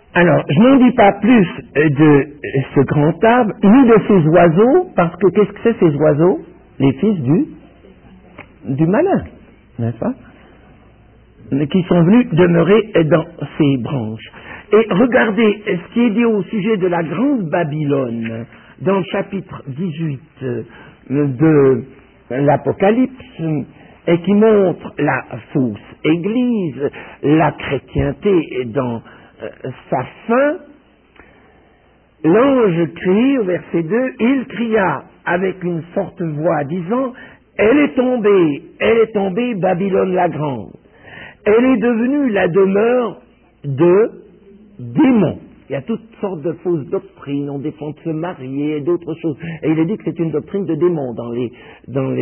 Alors, je n'en dis pas plus de ce grand arbre, ni de ces oiseaux, parce que qu'est-ce que c'est ces oiseaux? Les fils du malin, n'est-ce pas? Qui sont venus demeurer dans ces branches. Et regardez ce qui est dit au sujet de la grande Babylone, dans le chapitre 18 de l'Apocalypse, et qui montre la fausse Église, la chrétienté dans sa fin. L'ange crie, au verset 2, il cria avec une forte voix, disant, elle est tombée, Babylone la grande. Elle est devenue la demeure de démons. Il y a toutes sortes de fausses doctrines, on défend de se marier et d'autres choses. Et il est dit que c'est une doctrine de démons dans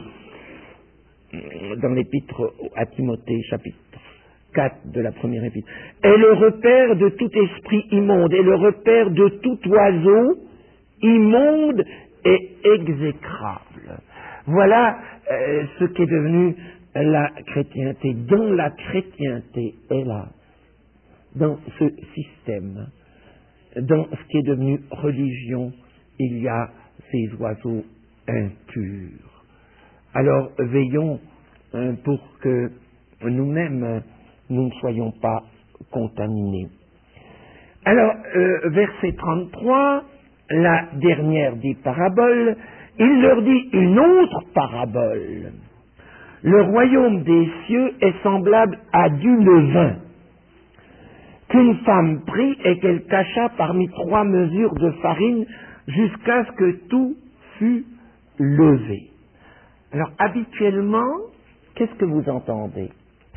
l'épître à Timothée, chapitre 4 de la première épître. Est le repère de tout esprit immonde, est le repère de tout oiseau immonde et exécrable. Voilà ce qui est devenu la chrétienté. Dans la chrétienté, hélas, dans ce système, dans ce qui est devenu religion, il y a ces oiseaux impurs. Alors veillons pour que nous-mêmes nous ne soyons pas contaminés. Alors, verset 33, la dernière des paraboles, il leur dit une autre parabole. Le royaume des cieux est semblable à du levain qu'une femme prit et qu'elle cacha parmi 3 mesures de farine jusqu'à ce que tout fût levé. Alors, habituellement, qu'est-ce que vous entendez?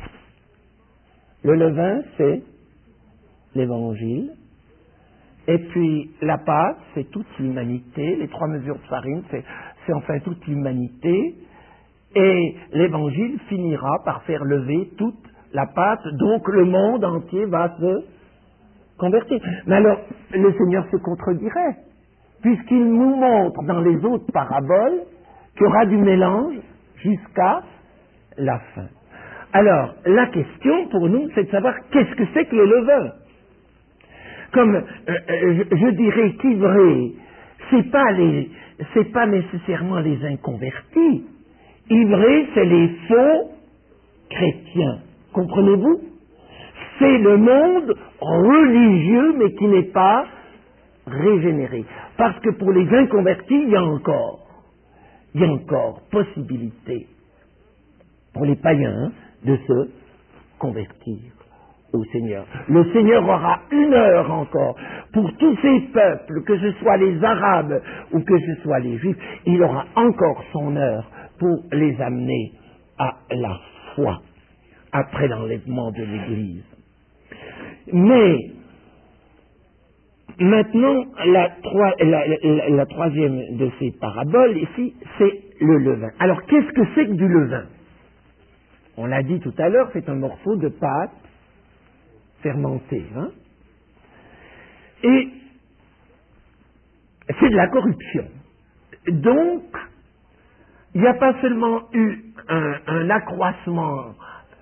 Le levain, c'est l'évangile. Et puis, la pâte, c'est toute l'humanité. Les 3 mesures de farine, c'est enfin toute l'humanité. Et l'évangile finira par faire lever toute la pâte, donc le monde entier va se convertir. Mais alors, le Seigneur se contredirait, puisqu'il nous montre dans les autres paraboles qu'il y aura du mélange jusqu'à la fin. Alors, la question pour nous, c'est de savoir qu'est-ce que c'est que le levain. Comme je dirais qu'ivré, c'est pas nécessairement les inconvertis. Ivré, c'est les faux chrétiens. Comprenez-vous? C'est le monde religieux, mais qui n'est pas régénéré. Parce que pour les inconvertis, il y a encore possibilité pour les païens de se convertir au Seigneur. Le Seigneur aura 1 heure encore pour tous ces peuples, que ce soit les Arabes ou que ce soit les Juifs, il aura encore son heure pour les amener à la foi après l'enlèvement de l'Église. Mais maintenant, la troisième de ces paraboles ici, c'est le levain. Alors, qu'est-ce que c'est que du levain? On l'a dit tout à l'heure, c'est un morceau de pâte fermentée. Hein? Et c'est de la corruption. Donc, il n'y a pas seulement eu un accroissement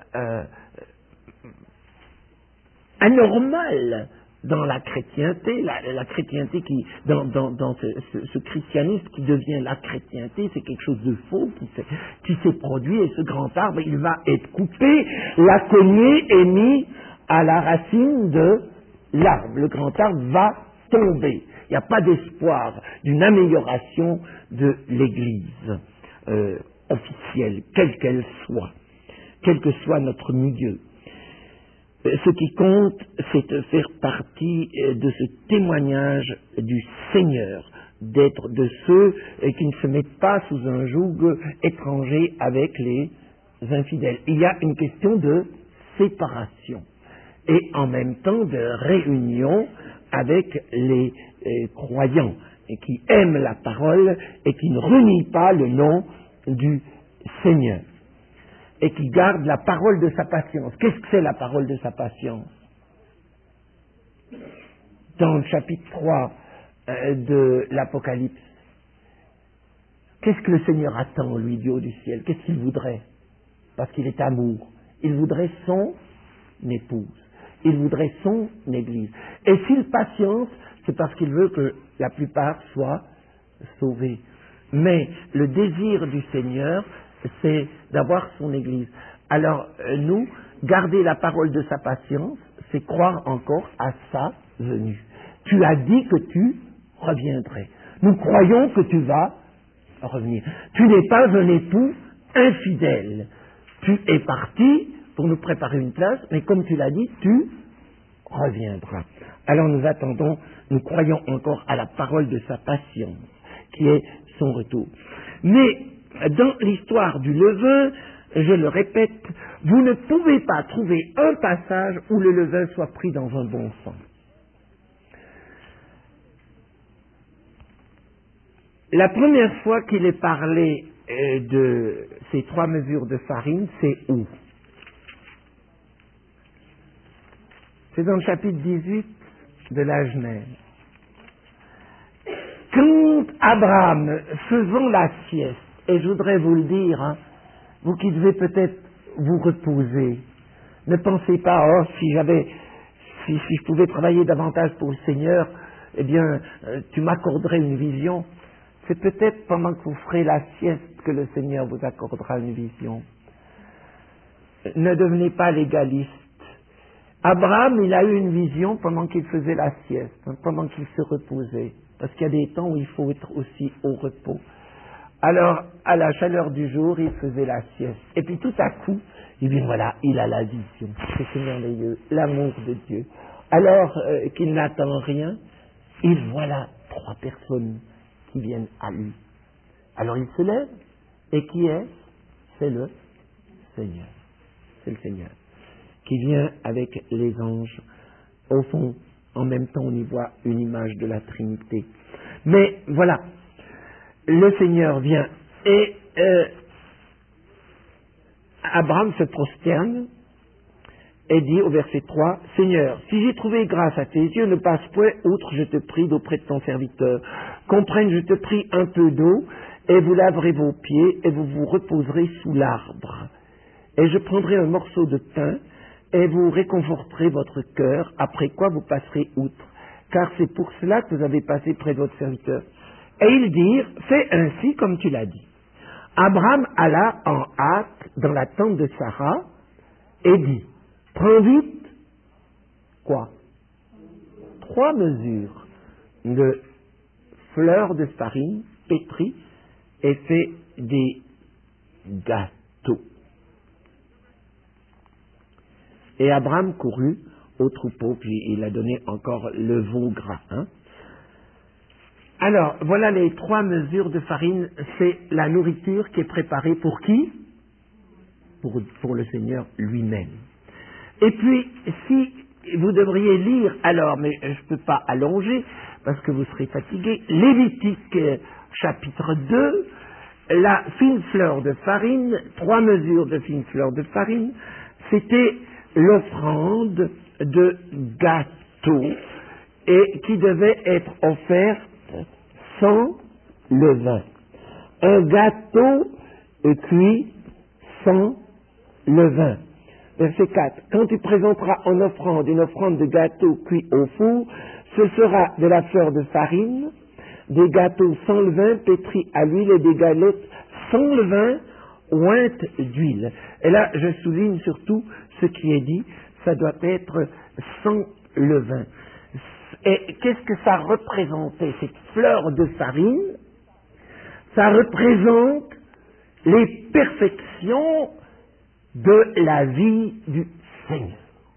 anormal dans la chrétienté, la chrétienté qui, dans ce christianisme qui devient la chrétienté, c'est quelque chose de faux qui s'est produit, et ce grand arbre, il va être coupé, la cognée est mise à la racine de l'arbre. Le grand arbre va tomber. Il n'y a pas d'espoir d'une amélioration de l'Église officielle, quelle qu'elle soit, quel que soit notre milieu. Ce qui compte, c'est de faire partie de ce témoignage du Seigneur, d'être de ceux qui ne se mettent pas sous un joug étranger avec les infidèles. Il y a une question de séparation et en même temps de réunion avec les croyants et qui aiment la parole et qui ne renient pas le nom du Seigneur, et qui garde la parole de sa patience. Qu'est-ce que c'est la parole de sa patience? Dans le chapitre 3 de l'Apocalypse, qu'est-ce que le Seigneur attend, lui, du haut du ciel? Qu'est-ce qu'il voudrait? Parce qu'il est amour. Il voudrait son épouse. Il voudrait son Église. Et s'il patiente, c'est parce qu'il veut que la plupart soient sauvés. Mais le désir du Seigneur, c'est d'avoir son Église. Alors, nous, garder la parole de sa patience, c'est croire encore à sa venue. Tu as dit que tu reviendrais. Nous croyons que tu vas revenir. Tu n'es pas un époux infidèle. Tu es parti pour nous préparer une place, mais comme tu l'as dit, tu reviendras. Alors nous attendons, nous croyons encore à la parole de sa patience, qui est son retour. Mais dans l'histoire du levain, je le répète, vous ne pouvez pas trouver un passage où le levain soit pris dans un bon sens. La première fois qu'il est parlé de ces 3 mesures de farine, c'est où? C'est dans le chapitre 18 de la Genèse. Quand Abraham, faisant la sieste, et je voudrais vous le dire, hein, vous qui devez peut-être vous reposer, ne pensez pas, oh, si je pouvais travailler davantage pour le Seigneur, eh bien, tu m'accorderais une vision. C'est peut-être pendant que vous ferez la sieste que le Seigneur vous accordera une vision. Ne devenez pas légaliste. Abraham, il a eu une vision pendant qu'il faisait la sieste, pendant qu'il se reposait, parce qu'il y a des temps où il faut être aussi au repos. Alors, à la chaleur du jour, il faisait la sieste. Et puis tout à coup, il dit, voilà, il a la vision. C'est merveilleux, l'amour de Dieu. Alors qu'il n'attend rien, il voit là 3 personnes qui viennent à lui. Alors il se lève, et qui est-ce? C'est le Seigneur. C'est le Seigneur qui vient avec les anges. Au fond, en même temps, on y voit une image de la Trinité. Mais voilà, le Seigneur vient et Abraham se prosterne et dit au verset 3, « Seigneur, si j'ai trouvé grâce à tes yeux, ne passe point outre, je te prie, d'auprès de ton serviteur. Qu'on prenne, je te prie, un peu d'eau, et vous laverez vos pieds, et vous vous reposerez sous l'arbre. Et je prendrai un morceau de pain, et vous réconforterez votre cœur, après quoi vous passerez outre, car c'est pour cela que vous avez passé près de votre serviteur. » Et ils dirent, « Fais ainsi comme tu l'as dit. » Abraham alla en hâte dans la tente de Sarah, et dit, « Prends vite, quoi? 3 mesures de fleurs de farine pétrie et fait des gâteaux. » Et Abraham courut au troupeau, puis il a donné encore le veau gras. Hein? Alors, voilà les 3 mesures de farine. C'est la nourriture qui est préparée pour qui? Pour le Seigneur lui-même. Et puis, si vous devriez lire, alors, mais je ne peux pas allonger, parce que vous serez fatigué, Lévitique chapitre 2, la fine fleur de farine, 3 mesures de fine fleur de farine, c'était l'offrande de gâteau, et qui devait être offerte sans levain. Un gâteau cuit sans levain. Verset 4. Quand tu présenteras en offrande une offrande de gâteau cuit au four, ce sera de la fleur de farine, des gâteaux sans levain pétris à l'huile et des galettes sans levain ointes d'huile. Et là, je souligne surtout ce qui est dit, ça doit être sans levain. Et qu'est-ce que ça représentait, cette fleur de farine? Ça représente les perfections de la vie du Seigneur.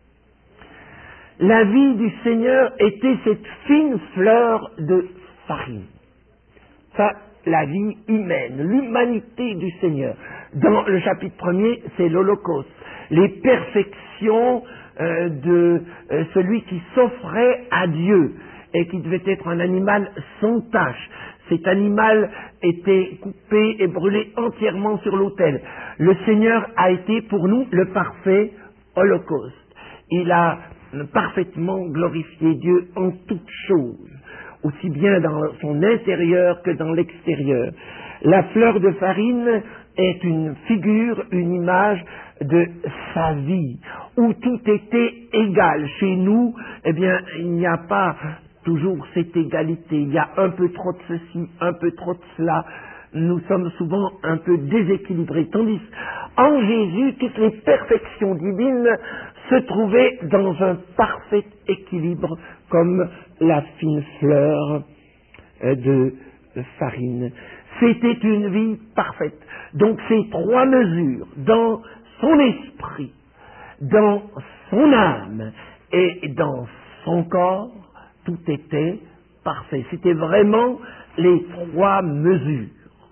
La vie du Seigneur était cette fine fleur de farine. Ça, la vie humaine, l'humanité du Seigneur. Dans le chapitre 1er, c'est l'Holocauste. Les perfections de celui qui s'offrait à Dieu et qui devait être un animal sans tache. Cet animal était coupé et brûlé entièrement sur l'autel. Le Seigneur a été pour nous le parfait holocauste. Il a parfaitement glorifié Dieu en toutes choses, aussi bien dans son intérieur que dans l'extérieur. La fleur de farine est une figure, une image de sa vie. où tout était égal. Chez nous, eh bien, il n'y a pas toujours cette égalité. Il y a un peu trop de ceci, un peu trop de cela. Nous sommes souvent un peu déséquilibrés. Tandis en Jésus, toutes les perfections divines se trouvaient dans un parfait équilibre, comme la fine fleur de farine. C'était une vie parfaite. Donc ces trois mesures, dans son esprit, dans son âme et dans son corps, tout était parfait. C'était vraiment les trois mesures.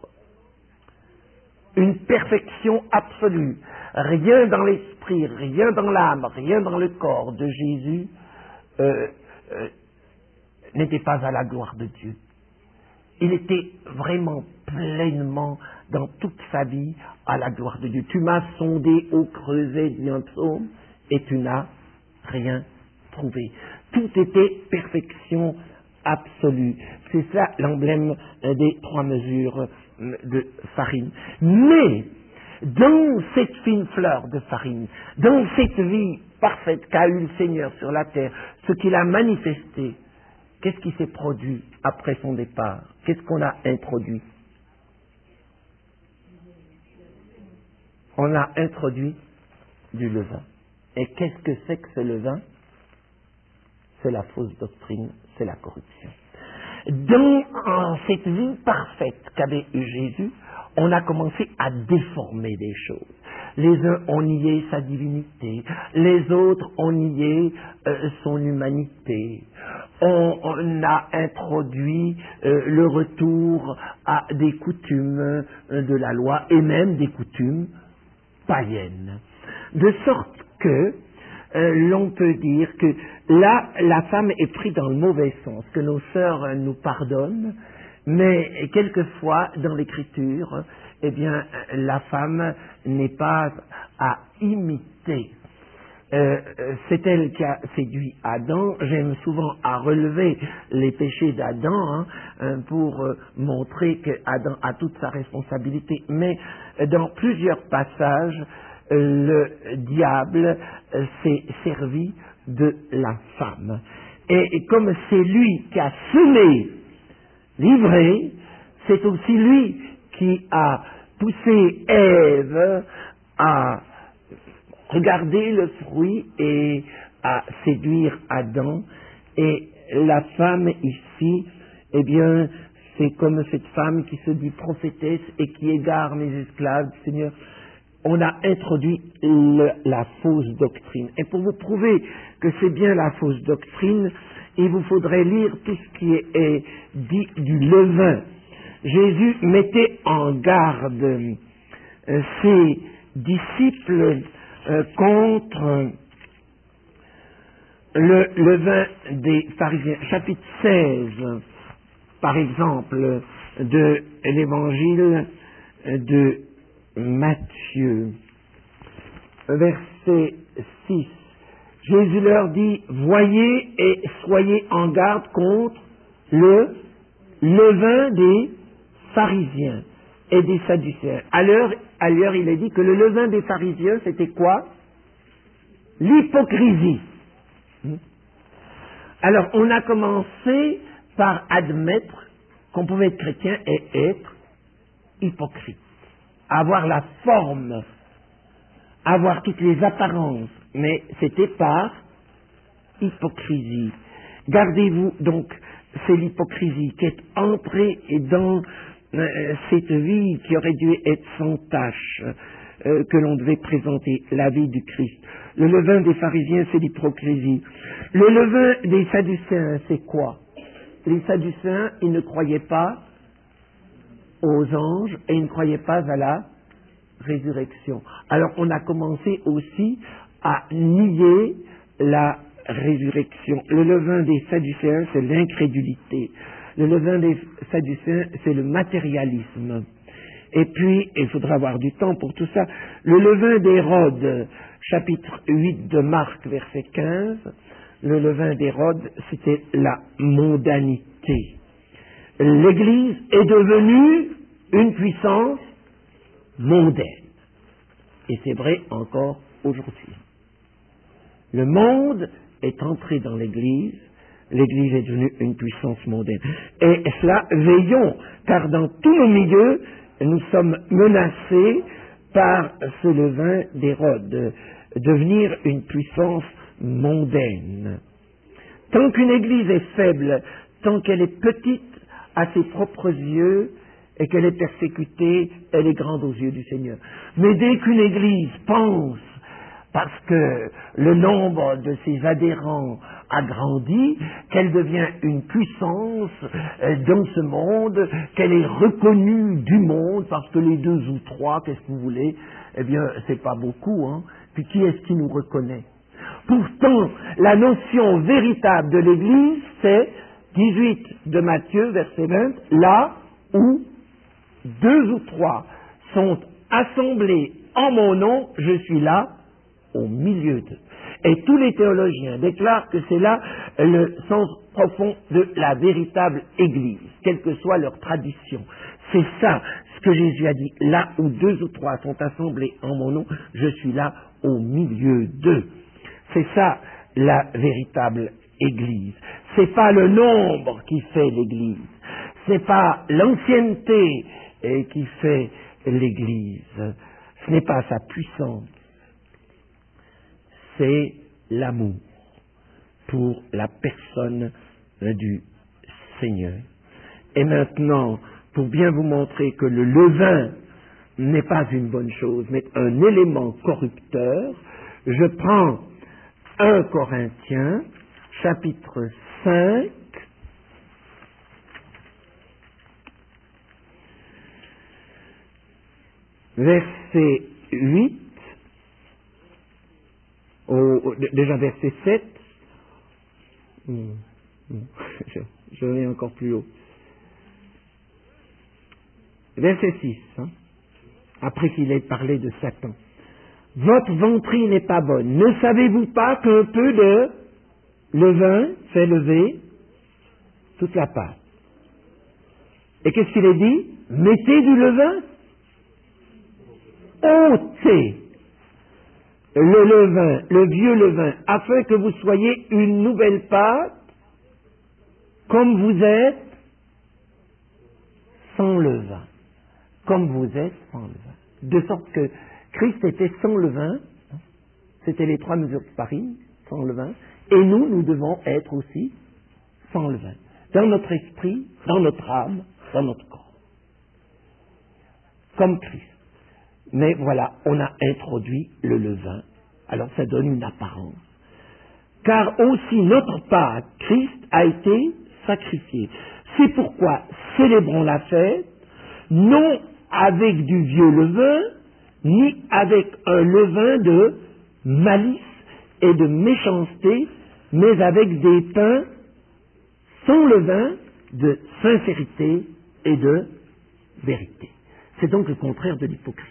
Une perfection absolue. Rien dans l'esprit, rien dans l'âme, rien dans le corps de Jésus n'était pas à la gloire de Dieu. Il était vraiment pleinement dans toute sa vie à la gloire de Dieu. Tu m'as sondé au creuset, dit un psaume, et tu n'as rien trouvé. Tout était perfection absolue. C'est ça l'emblème des trois mesures de farine. Mais dans cette fine fleur de farine, dans cette vie parfaite qu'a eu le Seigneur sur la terre, ce qu'il a manifesté, qu'est-ce qui s'est produit après son départ? Qu'est-ce qu'on a introduit? On a introduit du levain. Et qu'est-ce que ce levain? C'est la fausse doctrine, c'est la corruption. Dans cette vie parfaite qu'avait eu Jésus, on a commencé à déformer des choses. Les uns ont nié sa divinité, les autres ont nié son humanité. On a introduit le retour à des coutumes de la loi et même des coutumes païennes. De sorte que l'on peut dire que là, la femme est prise dans le mauvais sens, que nos sœurs nous pardonnent, mais quelquefois, dans l'Écriture, eh bien, la femme n'est pas à imiter. C'est elle qui a séduit Adam. J'aime souvent à relever les péchés d'Adam pour montrer qu'Adam a toute sa responsabilité. Mais dans plusieurs passages, le diable s'est servi de la femme. Et comme c'est lui qui a semé l'ivraie, c'est aussi lui qui a poussé Ève à regarder le fruit et à séduire Adam. Et la femme ici, eh bien, c'est comme cette femme qui se dit prophétesse et qui égare mes esclaves, Seigneur. On a introduit la fausse doctrine. Et pour vous prouver que c'est bien la fausse doctrine, il vous faudrait lire tout ce qui est dit du levain. Jésus mettait en garde ses disciples contre le levain des pharisiens. Chapitre 16, par exemple, de l'évangile de Matthieu, verset 6. Jésus leur dit, voyez et soyez en garde contre le levain des pharisiens et des sadducéens. Ailleurs, il est dit que le levain des pharisiens, c'était quoi? L'hypocrisie. Alors, on a commencé par admettre qu'on pouvait être chrétien et être hypocrite. Avoir la forme, avoir toutes les apparences, mais c'était par hypocrisie. Gardez-vous donc, c'est l'hypocrisie qui est entrée dans cette vie qui aurait dû être sans tache, que l'on devait présenter, la vie du Christ. Le levain des pharisiens, c'est l'hypocrisie. Le levain des sadducéens, c'est quoi? Les sadducéens, ils ne croyaient pas aux anges et ils ne croyaient pas à la résurrection. Alors on a commencé aussi à nier la résurrection. Le levain des sadducéens, c'est l'incrédulité. Le levain des sadducéens, c'est le matérialisme. Et puis, il faudra avoir du temps pour tout ça. Le levain d'Hérode, chapitre 8 de Marc, verset 15, le levain d'Hérode, c'était la mondanité. L'Église est devenue une puissance mondaine. Et c'est vrai encore aujourd'hui. Le monde est entré dans l'Église, l'Église est devenue une puissance mondaine. Et cela, veillons, car dans tous nos milieux, nous sommes menacés par ce levain d'Hérode, de devenir une puissance mondaine. Tant qu'une Église est faible, tant qu'elle est petite à ses propres yeux, et qu'elle est persécutée, elle est grande aux yeux du Seigneur. Mais dès qu'une Église pense, parce que le nombre de ses adhérents a grandi, qu'elle devient une puissance dans ce monde, qu'elle est reconnue du monde, parce que les 2 ou 3, qu'est-ce que vous voulez, eh bien, c'est pas beaucoup, hein. Puis qui est-ce qui nous reconnaît? Pourtant, la notion véritable de l'Église, c'est 18 de Matthieu, verset 20, là où 2 ou 3 sont assemblés en mon nom, je suis là au milieu d'eux. Et tous les théologiens déclarent que c'est là le sens profond de la véritable Église, quelle que soit leur tradition. C'est ça ce que Jésus a dit. Là où 2 ou 3 sont assemblés en mon nom, je suis là au milieu d'eux. C'est ça la véritable Église. C'est pas le nombre qui fait l'Église. C'est pas l'ancienneté qui fait l'Église. Ce n'est pas sa puissance. C'est l'amour pour la personne du Seigneur. Et maintenant, pour bien vous montrer que le levain n'est pas une bonne chose, mais un élément corrupteur, je prends 1 Corinthiens, chapitre 5, verset 8, déjà verset 7, je vais encore plus haut. Verset 6, hein, après qu'il ait parlé de Satan. Votre ventrille n'est pas bonne. Ne savez-vous pas qu'un peu de levain fait lever toute la pâte? Et qu'est-ce qu'il est dit? Mettez du levain, ôtez le levain, le vieux levain, afin que vous soyez une nouvelle pâte, comme vous êtes sans levain. Comme vous êtes sans levain. De sorte que Christ était sans levain, c'était les 3 mesures de farine, sans levain, et nous devons être aussi sans levain. Dans notre esprit, dans notre âme, dans notre corps. Comme Christ. Mais voilà, on a introduit le levain. Alors ça donne une apparence. Car aussi notre Pâque, Christ, a été sacrifié. C'est pourquoi célébrons la fête, non avec du vieux levain, ni avec un levain de malice et de méchanceté, mais avec des pains sans levain de sincérité et de vérité. C'est donc le contraire de l'hypocrisie.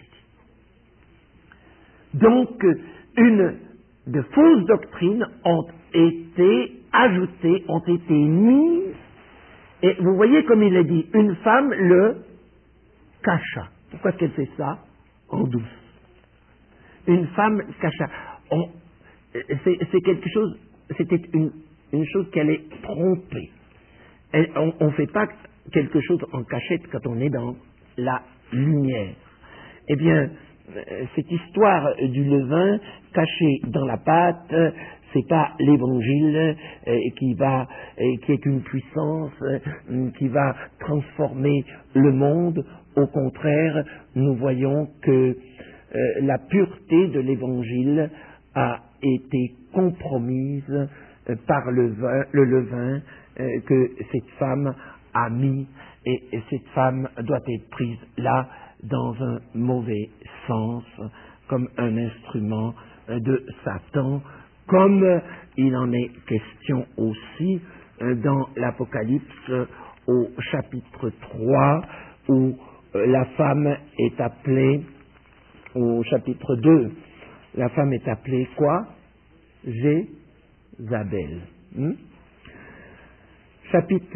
Donc, de fausses doctrines ont été ajoutées, ont été mises, et vous voyez comme il est dit, une femme le cacha. Pourquoi est-ce qu'elle fait ça? En douce. Une femme cacha. C'est quelque chose, c'était une chose qui allait tromper. On ne fait pas quelque chose en cachette quand on est dans la lumière. Eh bien, cette histoire du levain caché dans la pâte, c'est pas l'évangile qui est une puissance qui va transformer le monde. Au contraire, nous voyons que la pureté de l'évangile a été compromise par le levain que cette femme a mis, et cette femme doit être prise là dans un mauvais sens, comme un instrument de Satan, comme il en est question aussi dans l'Apocalypse au chapitre 3, où la femme est appelée, au chapitre 2, la femme est appelée quoi? Jézabel. chapitre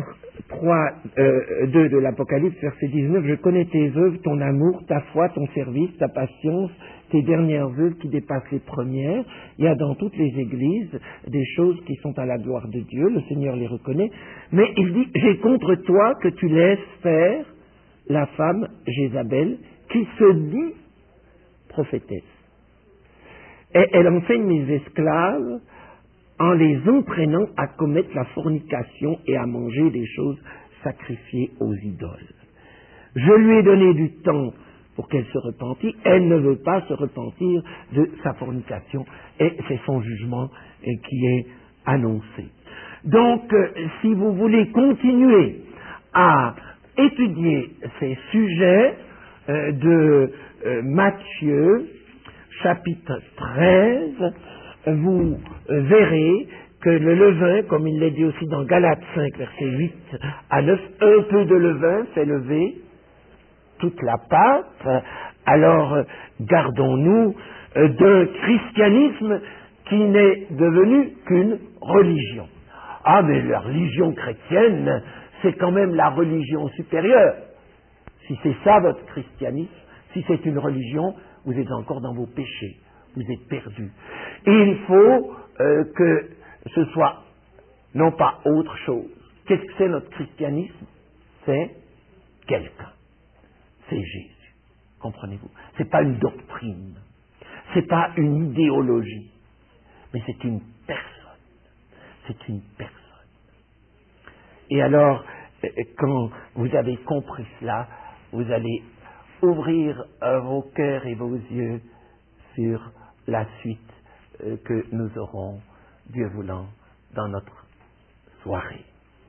2 de l'Apocalypse, verset 19, « Je connais tes œuvres, ton amour, ta foi, ton service, ta patience, tes dernières œuvres qui dépassent les premières. » Il y a dans toutes les églises des choses qui sont à la gloire de Dieu, le Seigneur les reconnaît, mais il dit, « J'ai contre toi que tu laisses faire la femme Jézabel, qui se dit prophétesse. Et elle enseigne mes esclaves en les entraînant à commettre la fornication et à manger des choses sacrifiées aux idoles. Je lui ai donné du temps pour qu'elle se repentît. Elle ne veut pas se repentir de sa fornication et c'est son jugement qui est annoncé. Donc, si vous voulez continuer à étudier ces sujets de Matthieu, chapitre 13, vous verrez que le levain, comme il l'a dit aussi dans Galates 5, versets 8 à 9, un peu de levain fait lever toute la pâte. Alors, gardons-nous d'un christianisme qui n'est devenu qu'une religion. Ah, mais la religion chrétienne, c'est quand même la religion supérieure. Si c'est ça votre christianisme, si c'est une religion, vous êtes encore dans vos péchés, vous êtes perdus. Et il faut que ce soit non pas autre chose. Qu'est-ce que c'est notre christianisme? C'est quelqu'un. C'est Jésus. Comprenez-vous? C'est pas une doctrine, c'est pas une idéologie, mais c'est une personne. C'est une personne. Et alors, quand vous avez compris cela, vous allez ouvrir vos cœurs et vos yeux sur la suite que nous aurons, Dieu voulant, dans notre soirée.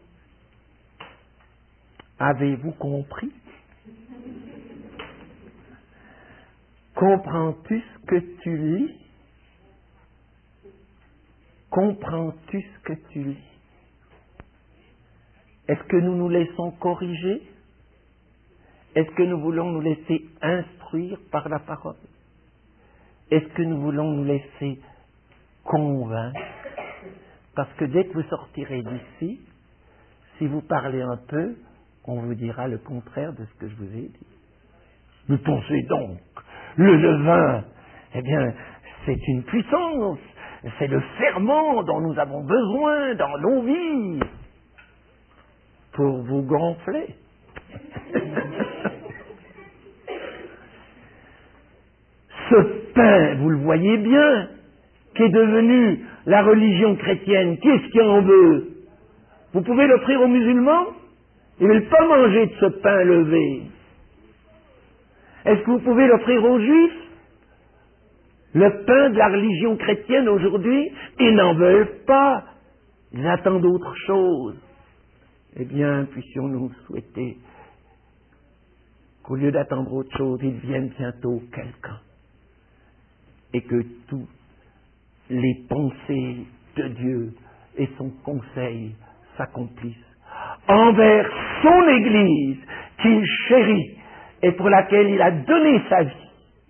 Avez-vous compris? Comprends-tu ce que tu lis? Comprends-tu ce que tu lis? Est-ce que nous nous laissons corriger? Est-ce que nous voulons nous laisser instruire par la parole? Est-ce que nous voulons nous laisser convaincre? Parce que dès que vous sortirez d'ici, si vous parlez un peu, on vous dira le contraire de ce que je vous ai dit. Mais pensez donc, le levain, eh bien, c'est une puissance, c'est le ferment dont nous avons besoin dans nos vies pour vous gonfler. Ce pain, vous le voyez bien, qui est devenu la religion chrétienne, qui est-ce qui en veut? Vous pouvez l'offrir aux musulmans? Ils ne veulent pas manger de ce pain levé. Est-ce que vous pouvez l'offrir aux juifs? Le pain de la religion chrétienne aujourd'hui, ils n'en veulent pas. Ils attendent autre chose. Eh bien, puissions-nous souhaiter qu'au lieu d'attendre autre chose, il vienne bientôt quelqu'un. Et que tous les pensées de Dieu et son conseil s'accomplissent envers son Église qu'il chérit et pour laquelle il a donné sa vie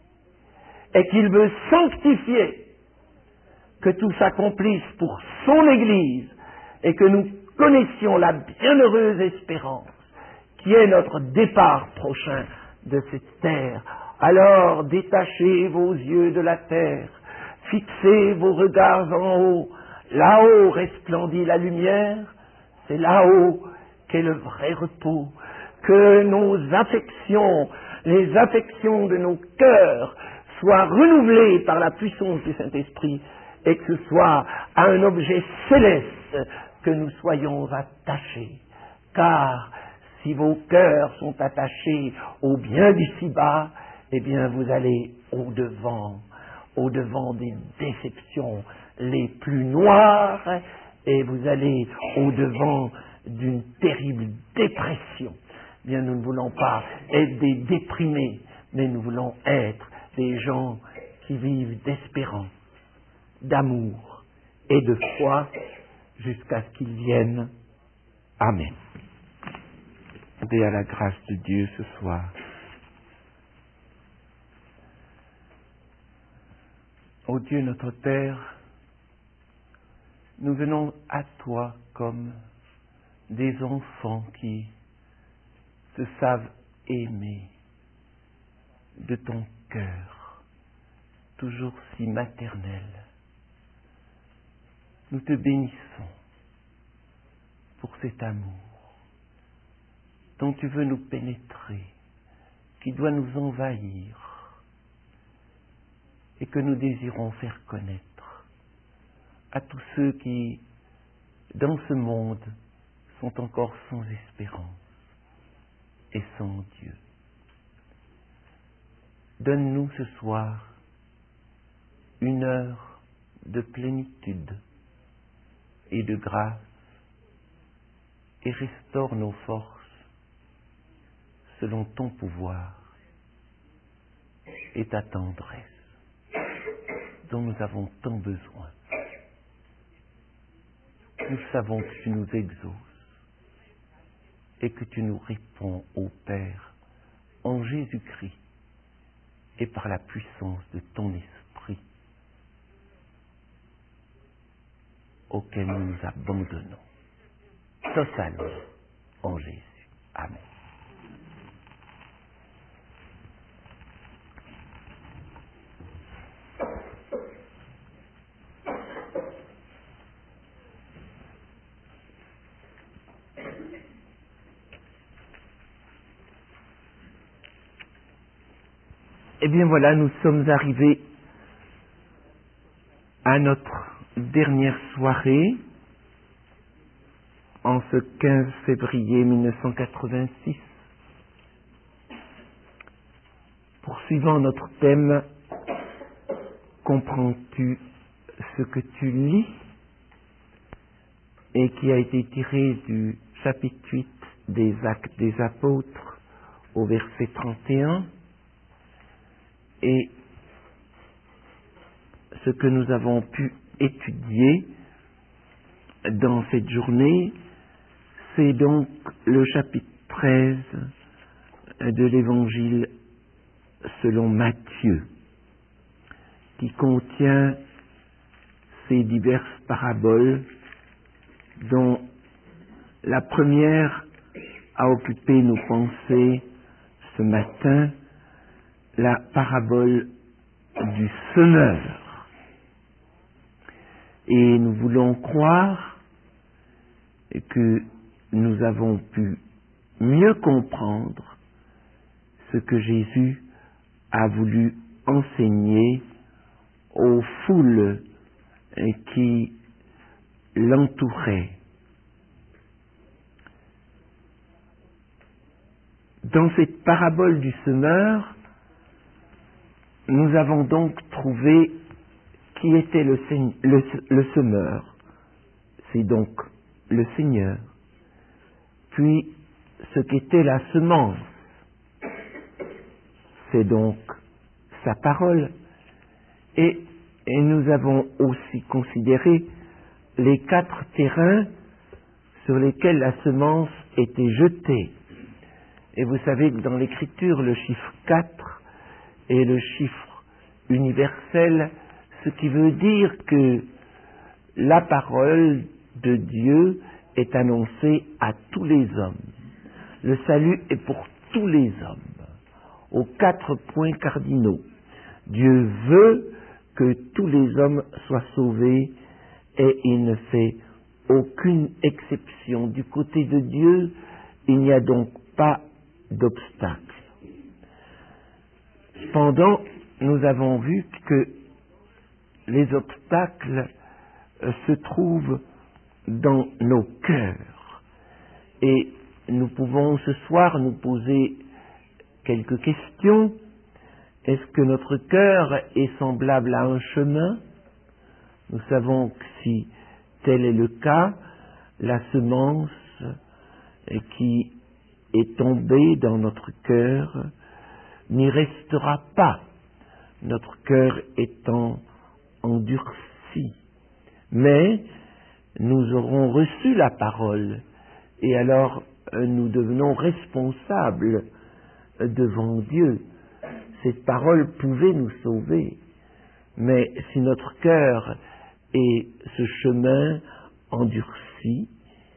et qu'il veut sanctifier, que tout s'accomplisse pour son Église et que nous connaissions la bienheureuse espérance qui est notre départ prochain de cette terre. Alors détachez vos yeux de la terre, fixez vos regards en haut. Là-haut resplendit la lumière, c'est là-haut qu'est le vrai repos. Que nos affections, les affections de nos cœurs soient renouvelées par la puissance du Saint-Esprit et que ce soit à un objet céleste que nous soyons attachés. Car si vos cœurs sont attachés au bien d'ici-bas, eh bien vous allez au-devant des déceptions les plus noires et vous allez au-devant d'une terrible dépression. Eh bien, nous ne voulons pas être des déprimés, mais nous voulons être des gens qui vivent d'espérance, d'amour et de foi jusqu'à ce qu'ils viennent. Amen. Demandez à la grâce de Dieu ce soir. Ô Dieu notre Père, nous venons à toi comme des enfants qui se savent aimer de ton cœur, toujours si maternel. Nous te bénissons pour cet amour dont tu veux nous pénétrer, qui doit nous envahir et que nous désirons faire connaître à tous ceux qui, dans ce monde, sont encore sans espérance et sans Dieu. Donne-nous ce soir une heure de plénitude et de grâce et restaure nos forces selon ton pouvoir et ta tendresse dont nous avons tant besoin. Nous savons que tu nous exauces et que tu nous réponds, ô Père, en Jésus-Christ et par la puissance de ton Esprit auquel nous nous abandonnons. Totalement en Jésus. Amen. Eh bien voilà, nous sommes arrivés à notre dernière soirée en ce 15 février 1986. Poursuivant notre thème, comprends-tu ce que tu lis, et qui a été tiré du chapitre 8 des Actes des Apôtres au verset 31, et ce que nous avons pu étudier dans cette journée, c'est donc le chapitre 13 de l'Évangile selon Matthieu, qui contient ces diverses paraboles, dont la première a occupé nos pensées ce matin, la parabole du semeur. Et nous voulons croire que nous avons pu mieux comprendre ce que Jésus a voulu enseigner aux foules qui l'entouraient. Dans cette parabole du semeur, nous avons donc trouvé qui était le semeur. C'est donc le Seigneur. Puis, ce qu'était la semence, c'est donc sa parole. Et nous avons aussi considéré les 4 terrains sur lesquels la semence était jetée. Et vous savez que dans l'Écriture, le chiffre 4 est le chiffre universel, ce qui veut dire que la parole de Dieu est annoncée à tous les hommes. Le salut est pour tous les hommes, aux 4 points cardinaux. Dieu veut que tous les hommes soient sauvés et il ne fait aucune exception. Du côté de Dieu, il n'y a donc pas d'obstacle. Cependant, nous avons vu que les obstacles se trouvent dans nos cœurs. Et nous pouvons ce soir nous poser quelques questions. Est-ce que notre cœur est semblable à un chemin? Nous savons que si tel est le cas, la semence qui est tombée dans notre cœur n'y restera pas, notre cœur étant endurci. Mais nous aurons reçu la parole, et alors nous devenons responsables devant Dieu. Cette parole pouvait nous sauver, mais si notre cœur est ce chemin endurci,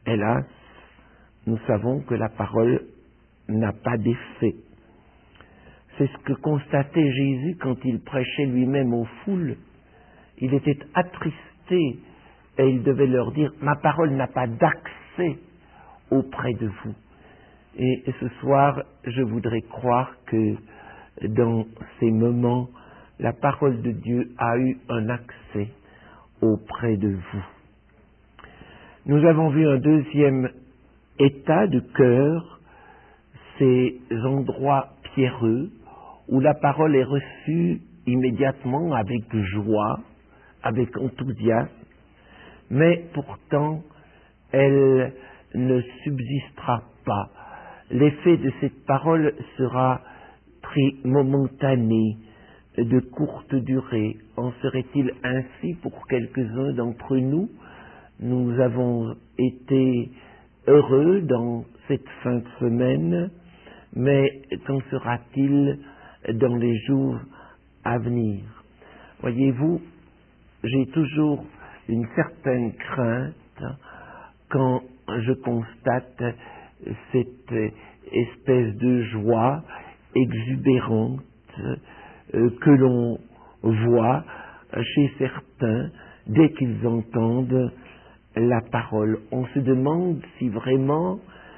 hélas, nous savons que la parole n'a pas d'effet. C'est ce que constatait Jésus quand il prêchait lui-même aux foules. Il était attristé et il devait leur dire « Ma parole n'a pas d'accès auprès de vous ». Et ce soir, je voudrais croire que dans ces moments, la parole de Dieu a eu un accès auprès de vous. Nous avons vu un deuxième état de cœur, ces endroits pierreux où la parole est reçue immédiatement avec joie, avec enthousiasme, mais pourtant elle ne subsistera pas. L'effet de cette parole sera très momentané, de courte durée. En serait-il ainsi pour quelques-uns d'entre nous? Nous avons été heureux dans cette fin de semaine, mais qu'en sera-t-il dans les jours à venir? Voyez-vous, j'ai toujours une certaine crainte quand je constate cette espèce de joie exubérante que l'on voit chez certains dès qu'ils entendent la parole. On se demande si vraiment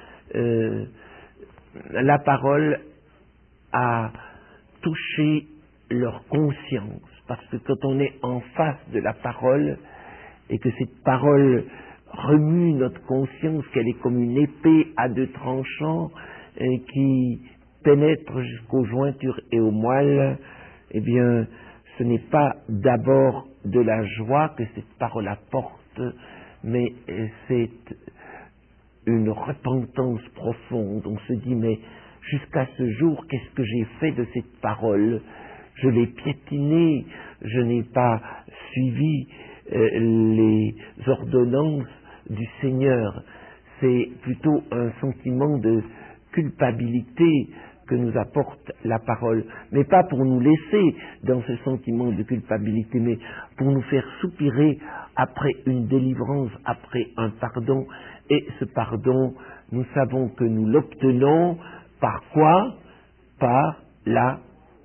la parole a touché leur conscience, parce que quand on est en face de la parole et que cette parole remue notre conscience, qu'elle est comme une épée à deux tranchants qui pénètre jusqu'aux jointures et aux moelles, eh bien, ce n'est pas d'abord de la joie que cette parole apporte, mais c'est une repentance profonde. On se dit, mais jusqu'à ce jour, qu'est-ce que j'ai fait de cette parole? Je l'ai piétinée, je n'ai pas suivi les ordonnances du Seigneur. C'est plutôt un sentiment de culpabilité que nous apporte la parole, mais pas pour nous laisser dans ce sentiment de culpabilité, mais pour nous faire soupirer après une délivrance, après un pardon. Et ce pardon, nous savons que nous l'obtenons par quoi? Par la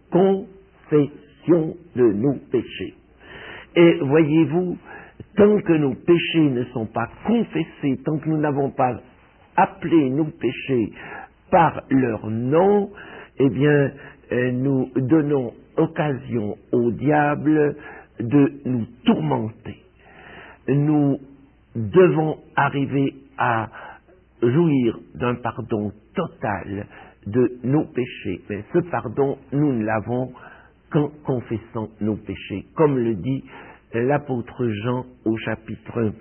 confession de nos péchés. Et voyez-vous, tant que nos péchés ne sont pas confessés, tant que nous n'avons pas appelé nos péchés par leur nom, eh bien, nous donnons occasion au diable de nous tourmenter. Nous devons arriver à jouir d'un pardon total de nos péchés. Mais ce pardon, nous ne l'avons qu'en confessant nos péchés, comme le dit l'apôtre Jean au chapitre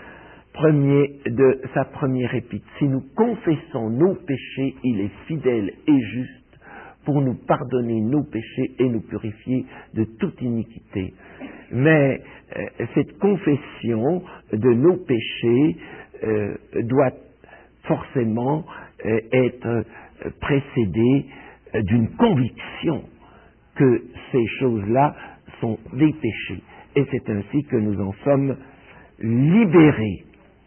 1er de sa première épître. Si nous confessons nos péchés, il est fidèle et juste pour nous pardonner nos péchés et nous purifier de toute iniquité. Mais cette confession de nos péchés doit forcément être précédée d'une conviction que ces choses-là sont des péchés. Et c'est ainsi que nous en sommes libérés.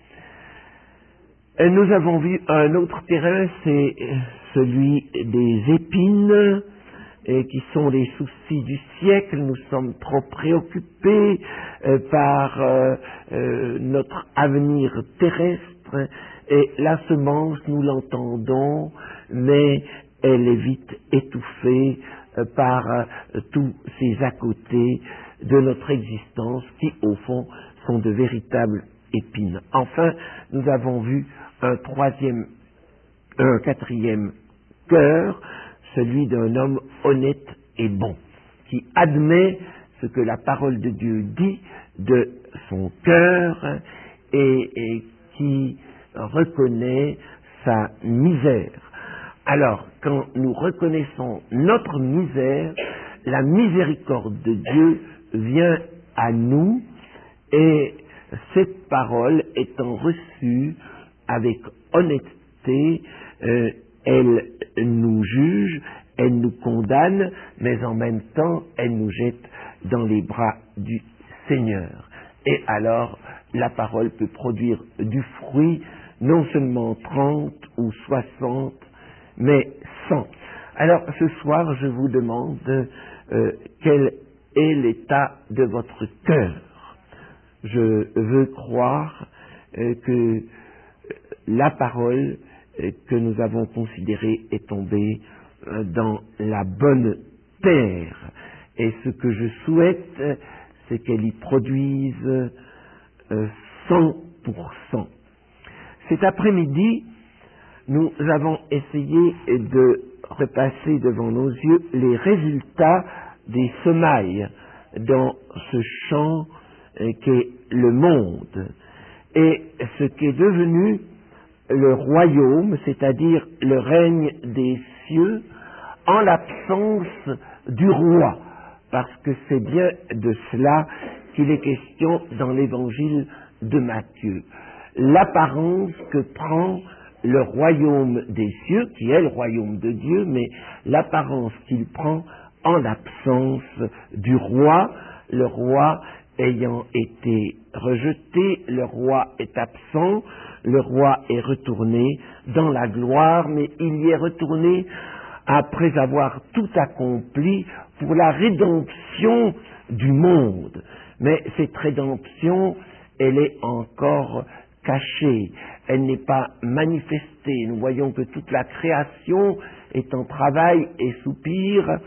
Et nous avons vu un autre terrain, c'est celui des épines, qui sont les soucis du siècle. Nous sommes trop préoccupés par notre avenir terrestre, et la semence, nous l'entendons, mais elle est vite étouffée par tous ces à côté de notre existence qui, au fond, sont de véritables épines. Enfin, nous avons vu un quatrième cœur, celui d'un homme honnête et bon, qui admet ce que la parole de Dieu dit de son cœur et qui reconnaît sa misère. Alors, quand nous reconnaissons notre misère, la miséricorde de Dieu vient à nous, et cette parole étant reçue avec honnêteté, elle nous juge, elle nous condamne, mais en même temps, elle nous jette dans les bras du Seigneur. Et alors, la parole peut produire du fruit non seulement 30 ou 60, mais 100. Alors ce soir, je vous demande quel est l'état de votre cœur. Je veux croire que la parole que nous avons considérée est tombée dans la bonne terre. Et ce que je souhaite, c'est qu'elle y produise 100%. Cet après-midi, nous avons essayé de repasser devant nos yeux les résultats des semailles dans ce champ qu'est le monde, et ce qui est devenu le royaume, c'est-à-dire le règne des cieux, en l'absence du roi, parce que c'est bien de cela qu'il est question dans l'évangile de Matthieu. L'apparence que prend le royaume des cieux, qui est le royaume de Dieu, mais l'apparence qu'il prend en l'absence du roi, le roi ayant été rejeté, le roi est absent, le roi est retourné dans la gloire, mais il y est retourné après avoir tout accompli pour la rédemption du monde. Mais cette rédemption, elle est encore cachée, elle n'est pas manifestée. Nous voyons que toute la création est en travail et soupire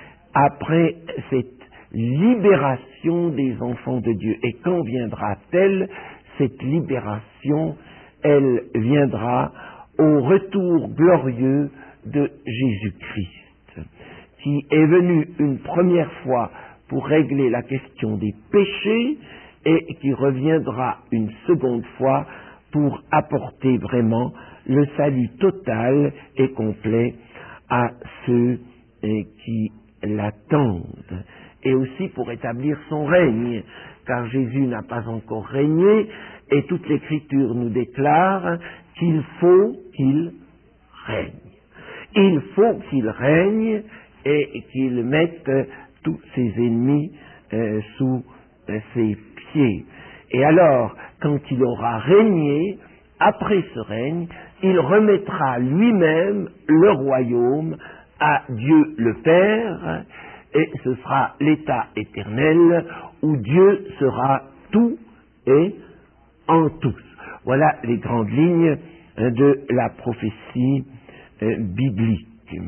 après cette libération des enfants de Dieu. Et quand viendra-t-elle, cette libération? Elle viendra au retour glorieux de Jésus-Christ, qui est venu une première fois pour régler la question des péchés et qui reviendra une seconde fois pour apporter vraiment le salut total et complet à ceux qui l'attendent, et aussi pour établir son règne, car Jésus n'a pas encore régné, et toute l'Écriture nous déclare qu'il faut qu'il règne. Il faut qu'il règne et qu'il mette tous ses ennemis sous ses pieds. Et alors, quand il aura régné, après ce règne, il remettra lui-même le royaume à Dieu le Père, et ce sera l'état éternel où Dieu sera tout et en tous. Voilà les grandes lignes de la prophétie biblique.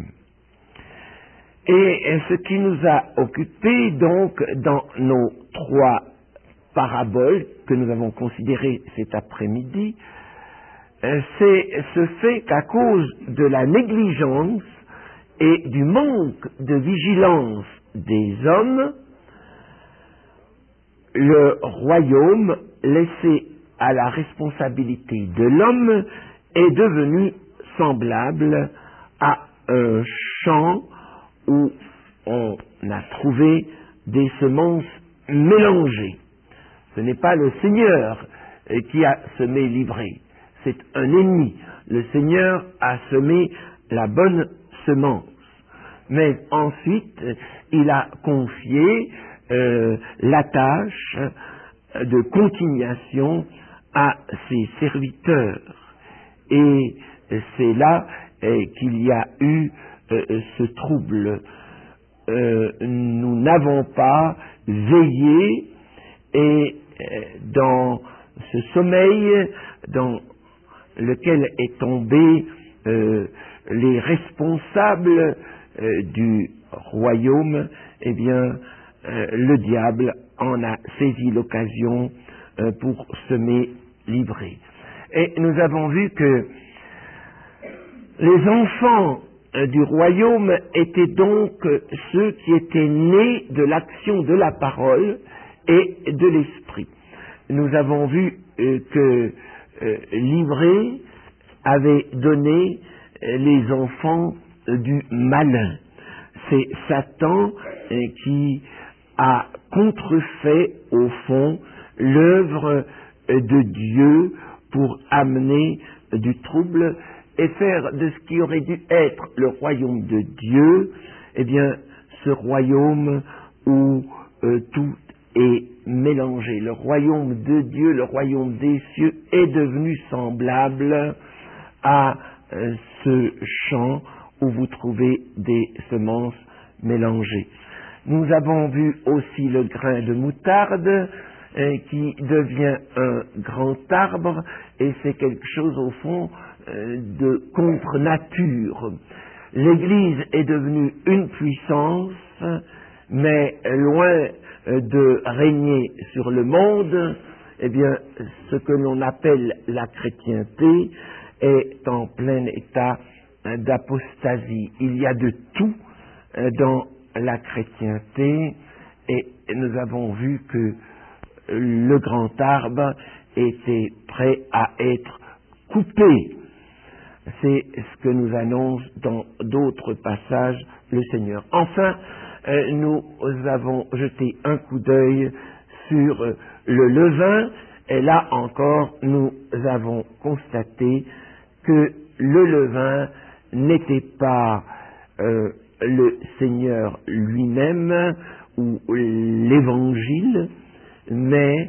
Et ce qui nous a occupés donc dans nos trois paraboles que nous avons considérées cet après-midi, c'est ce fait qu'à cause de la négligence et du manque de vigilance des hommes, le royaume laissé à la responsabilité de l'homme est devenu semblable à un champ où on a trouvé des semences mélangées. Ce n'est pas le Seigneur qui a semé l'ivraie, c'est un ennemi. Le Seigneur a semé la bonne semence. Mais ensuite, il a confié la tâche de continuation à ses serviteurs. Et c'est là qu'il y a eu ce trouble. Nous n'avons pas veillé, et dans ce sommeil dans lequel est tombé les responsables du royaume, eh bien, le diable en a saisi l'occasion pour semer l'ivraie. Et nous avons vu que les enfants du royaume étaient donc ceux qui étaient nés de l'action de la parole et de l'esprit. Nous avons vu que l'ivraie avait donné les enfants du malin. C'est Satan qui a contrefait au fond l'œuvre de Dieu pour amener du trouble et faire de ce qui aurait dû être le royaume de Dieu, eh bien, ce royaume où tout est mélangé. Le royaume de Dieu, le royaume des cieux est devenu semblable à ce champ où vous trouvez des semences mélangées. Nous avons vu aussi le grain de moutarde qui devient un grand arbre, et c'est quelque chose au fond de contre-nature. L'Église est devenue une puissance, mais loin de régner sur le monde, eh bien, ce que l'on appelle la chrétienté est en plein état d'apostasie. Il y a de tout dans la chrétienté, et nous avons vu que le grand arbre était prêt à être coupé. C'est ce que nous annonce dans d'autres passages le Seigneur. Enfin, nous avons jeté un coup d'œil sur le levain, et là encore, nous avons constaté que le levain n'était pas le Seigneur lui-même ou l'Évangile, mais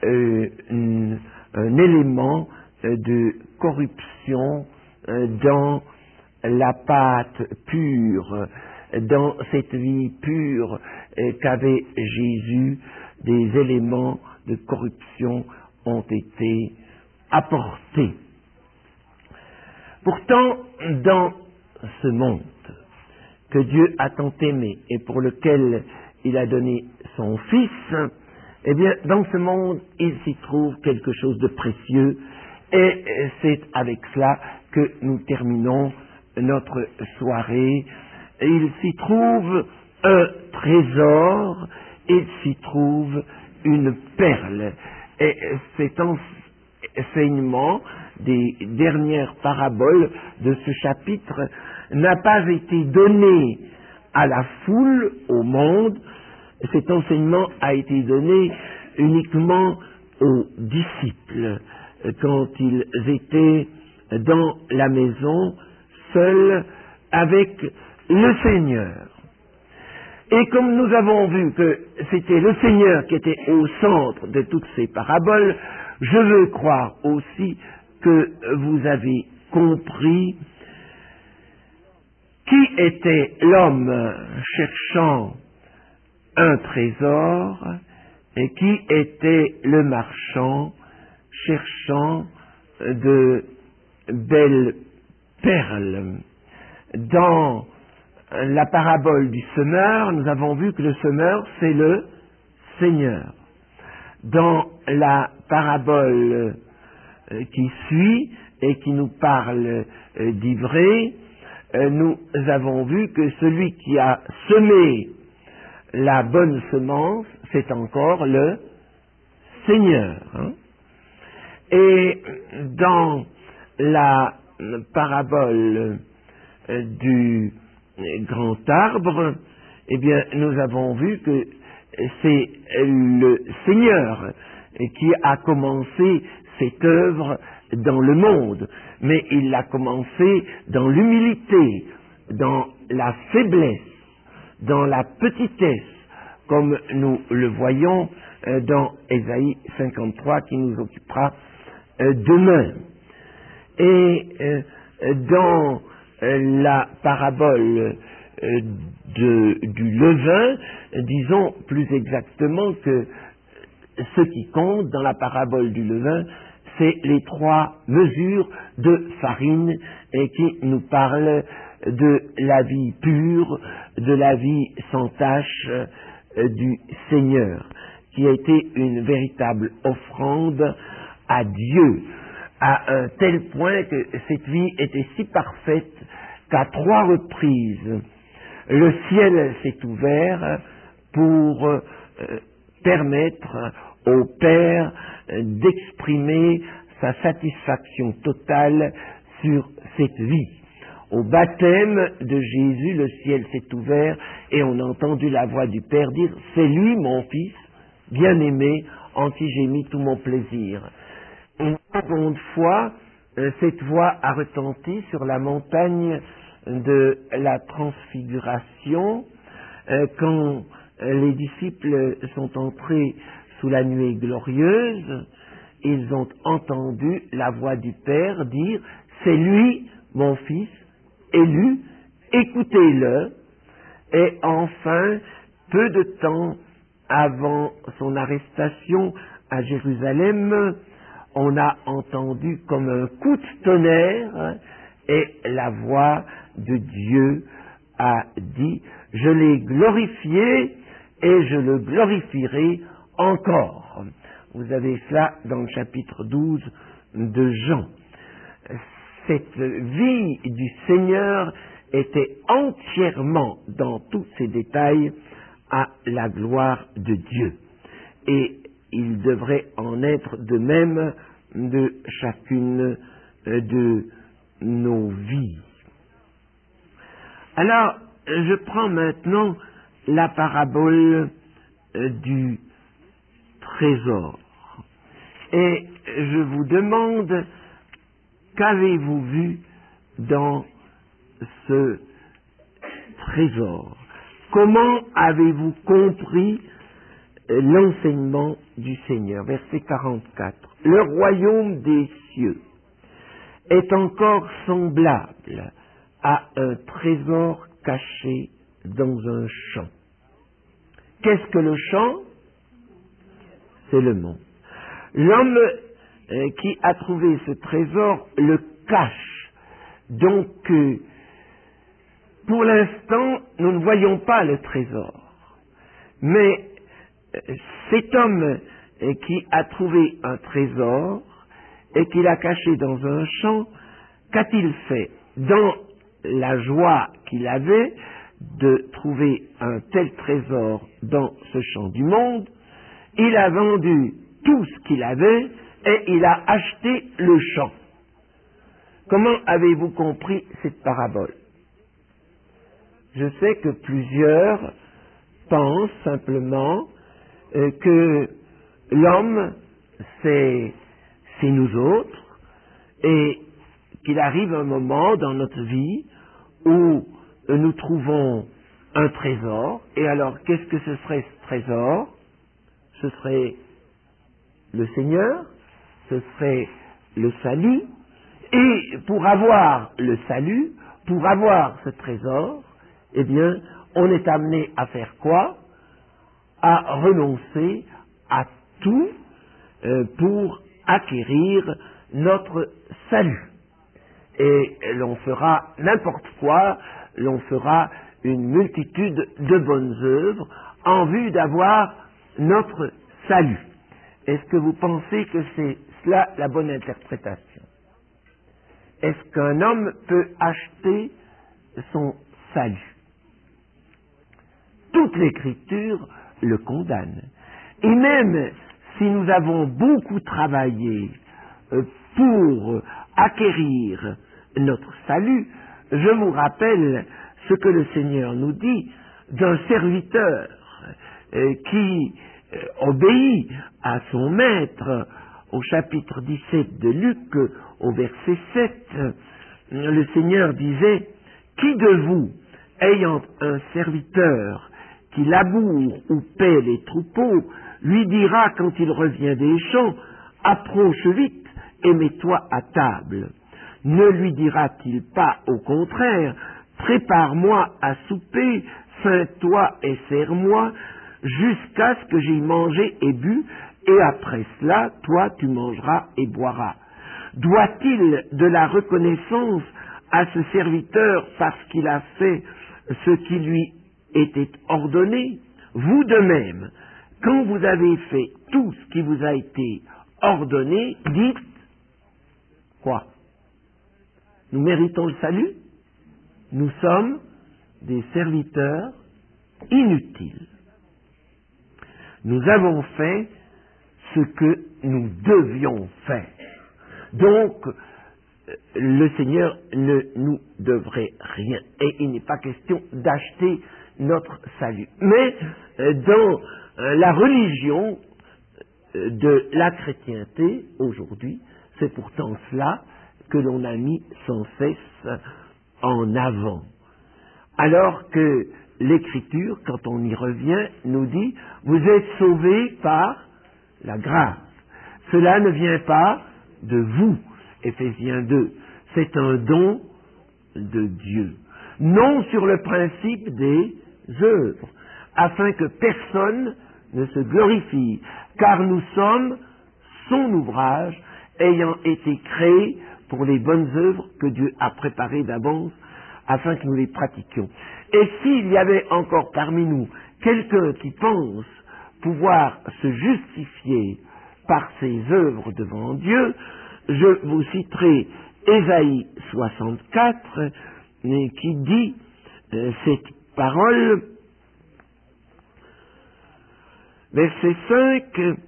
un élément de corruption dans la pâte pure, dans cette vie pure qu'avait Jésus. Des éléments de corruption ont été apportés. Pourtant, dans ce monde que Dieu a tant aimé et pour lequel il a donné son Fils, eh bien, dans ce monde, il s'y trouve quelque chose de précieux, et c'est avec cela que nous terminons notre soirée. Il s'y trouve un trésor, il s'y trouve une perle. Et cet enseignement des dernières paraboles de ce chapitre n'a pas été donné à la foule, au monde. Cet enseignement a été donné uniquement aux disciples quand ils étaient dans la maison seuls avec le Seigneur. Et comme nous avons vu que c'était le Seigneur qui était au centre de toutes ces paraboles, je veux croire aussi que vous avez compris qui était l'homme cherchant un trésor et qui était le marchand cherchant de belles perles. Dans la parabole du semeur, nous avons vu que le semeur, c'est le Seigneur. Dans la parabole qui suit et qui nous parle d'ivraie, nous avons vu que celui qui a semé la bonne semence, c'est encore le Seigneur. Et dans la parabole du grand arbre, eh bien, nous avons vu que c'est le Seigneur qui a commencé cette œuvre dans le monde, mais il l'a commencé dans l'humilité, dans la faiblesse, dans la petitesse, comme nous le voyons dans Ésaïe 53 qui nous occupera demain. Et dans la parabole du levain, disons plus exactement que ce qui compte dans la parabole du levain, c'est les 3 mesures de farine et qui nous parlent de la vie pure, de la vie sans tache du Seigneur, qui a été une véritable offrande à Dieu, à un tel point que cette vie était si parfaite qu'à 3 reprises, le ciel s'est ouvert pour permettre au Père d'exprimer sa satisfaction totale sur cette vie. Au baptême de Jésus, le ciel s'est ouvert et on a entendu la voix du Père dire « C'est lui mon Fils, bien-aimé, en qui j'ai mis tout mon plaisir ». Une seconde fois, cette voix a retenti sur la montagne de la transfiguration, quand les disciples sont entrés sous la nuée glorieuse, ils ont entendu la voix du Père dire « C'est lui, mon Fils, élu, écoutez-le ». Et enfin, peu de temps avant son arrestation à Jérusalem, on a entendu comme un coup de tonnerre et la voix de Dieu a dit « Je l'ai glorifié et je le glorifierai encore ». Vous avez cela dans le chapitre 12 de Jean. Cette vie du Seigneur était entièrement, dans tous ses détails, à la gloire de Dieu. Et il devrait en être de même de chacune de nos vies. Alors, je prends maintenant la parabole du trésor. Et je vous demande, qu'avez-vous vu dans ce trésor? Comment avez-vous compris l'enseignement du Seigneur? Verset 44. Le royaume des cieux est encore semblable à un trésor caché dans un champ. Qu'est-ce que le champ? C'est le monde. L'homme qui a trouvé ce trésor le cache. Donc, pour l'instant, nous ne voyons pas le trésor. Mais cet homme qui a trouvé un trésor et qui l'a caché dans un champ, qu'a-t-il fait? Dans la joie qu'il avait de trouver un tel trésor dans ce champ du monde, il a vendu tout ce qu'il avait et il a acheté le champ. Comment avez-vous compris cette parabole? Je sais que plusieurs pensent simplement que l'homme, c'est nous autres, et qu'il arrive un moment dans notre vie où nous trouvons un trésor, et alors qu'est-ce que ce serait ce trésor? Ce serait le Seigneur, ce serait le salut, et pour avoir le salut, pour avoir ce trésor, eh bien, on est amené à faire quoi? À renoncer à tout pour acquérir notre salut. Et l'on fera n'importe quoi, l'on fera une multitude de bonnes œuvres en vue d'avoir notre salut. Est-ce que vous pensez que c'est cela la bonne interprétation? Est-ce qu'un homme peut acheter son salut? Toute l'Écriture le condamne. Et même si nous avons beaucoup travaillé pour acquérir notre salut, je vous rappelle ce que le Seigneur nous dit d'un serviteur qui obéit à son maître. Au chapitre 17 de Luc, au verset 7, le Seigneur disait « Qui de vous, ayant un serviteur qui laboure ou paie les troupeaux, lui dira quand il revient des champs, approche vite et mets-toi à table. Ne lui dira-t-il pas au contraire, prépare-moi à souper, ceins-toi et sers-moi, jusqu'à ce que j'aie mangé et bu, et après cela, toi tu mangeras et boiras. Doit-il de la reconnaissance à ce serviteur parce qu'il a fait ce qui lui était ordonné? Vous de même, quand vous avez fait tout ce qui vous a été ordonné, dites quoi? Nous méritons le salut? Nous sommes des serviteurs inutiles. Nous avons fait ce que nous devions faire. Donc, le Seigneur ne nous devrait rien. Et il n'est pas question d'acheter notre salut. Mais dans la religion de la chrétienté, aujourd'hui, c'est pourtant cela que l'on a mis sans cesse en avant. Alors que l'Écriture, quand on y revient, nous dit « Vous êtes sauvés par la grâce. Cela ne vient pas de vous. » Éphésiens 2. C'est un don de Dieu. Non sur le principe des œuvres, afin que personne ne se glorifie, car nous sommes son ouvrage, ayant été créés pour les bonnes œuvres que Dieu a préparées d'avance, afin que nous les pratiquions. Et s'il y avait encore parmi nous quelqu'un qui pense pouvoir se justifier par ses œuvres devant Dieu, je vous citerai Ésaïe 64, qui dit cette parole, verset 5,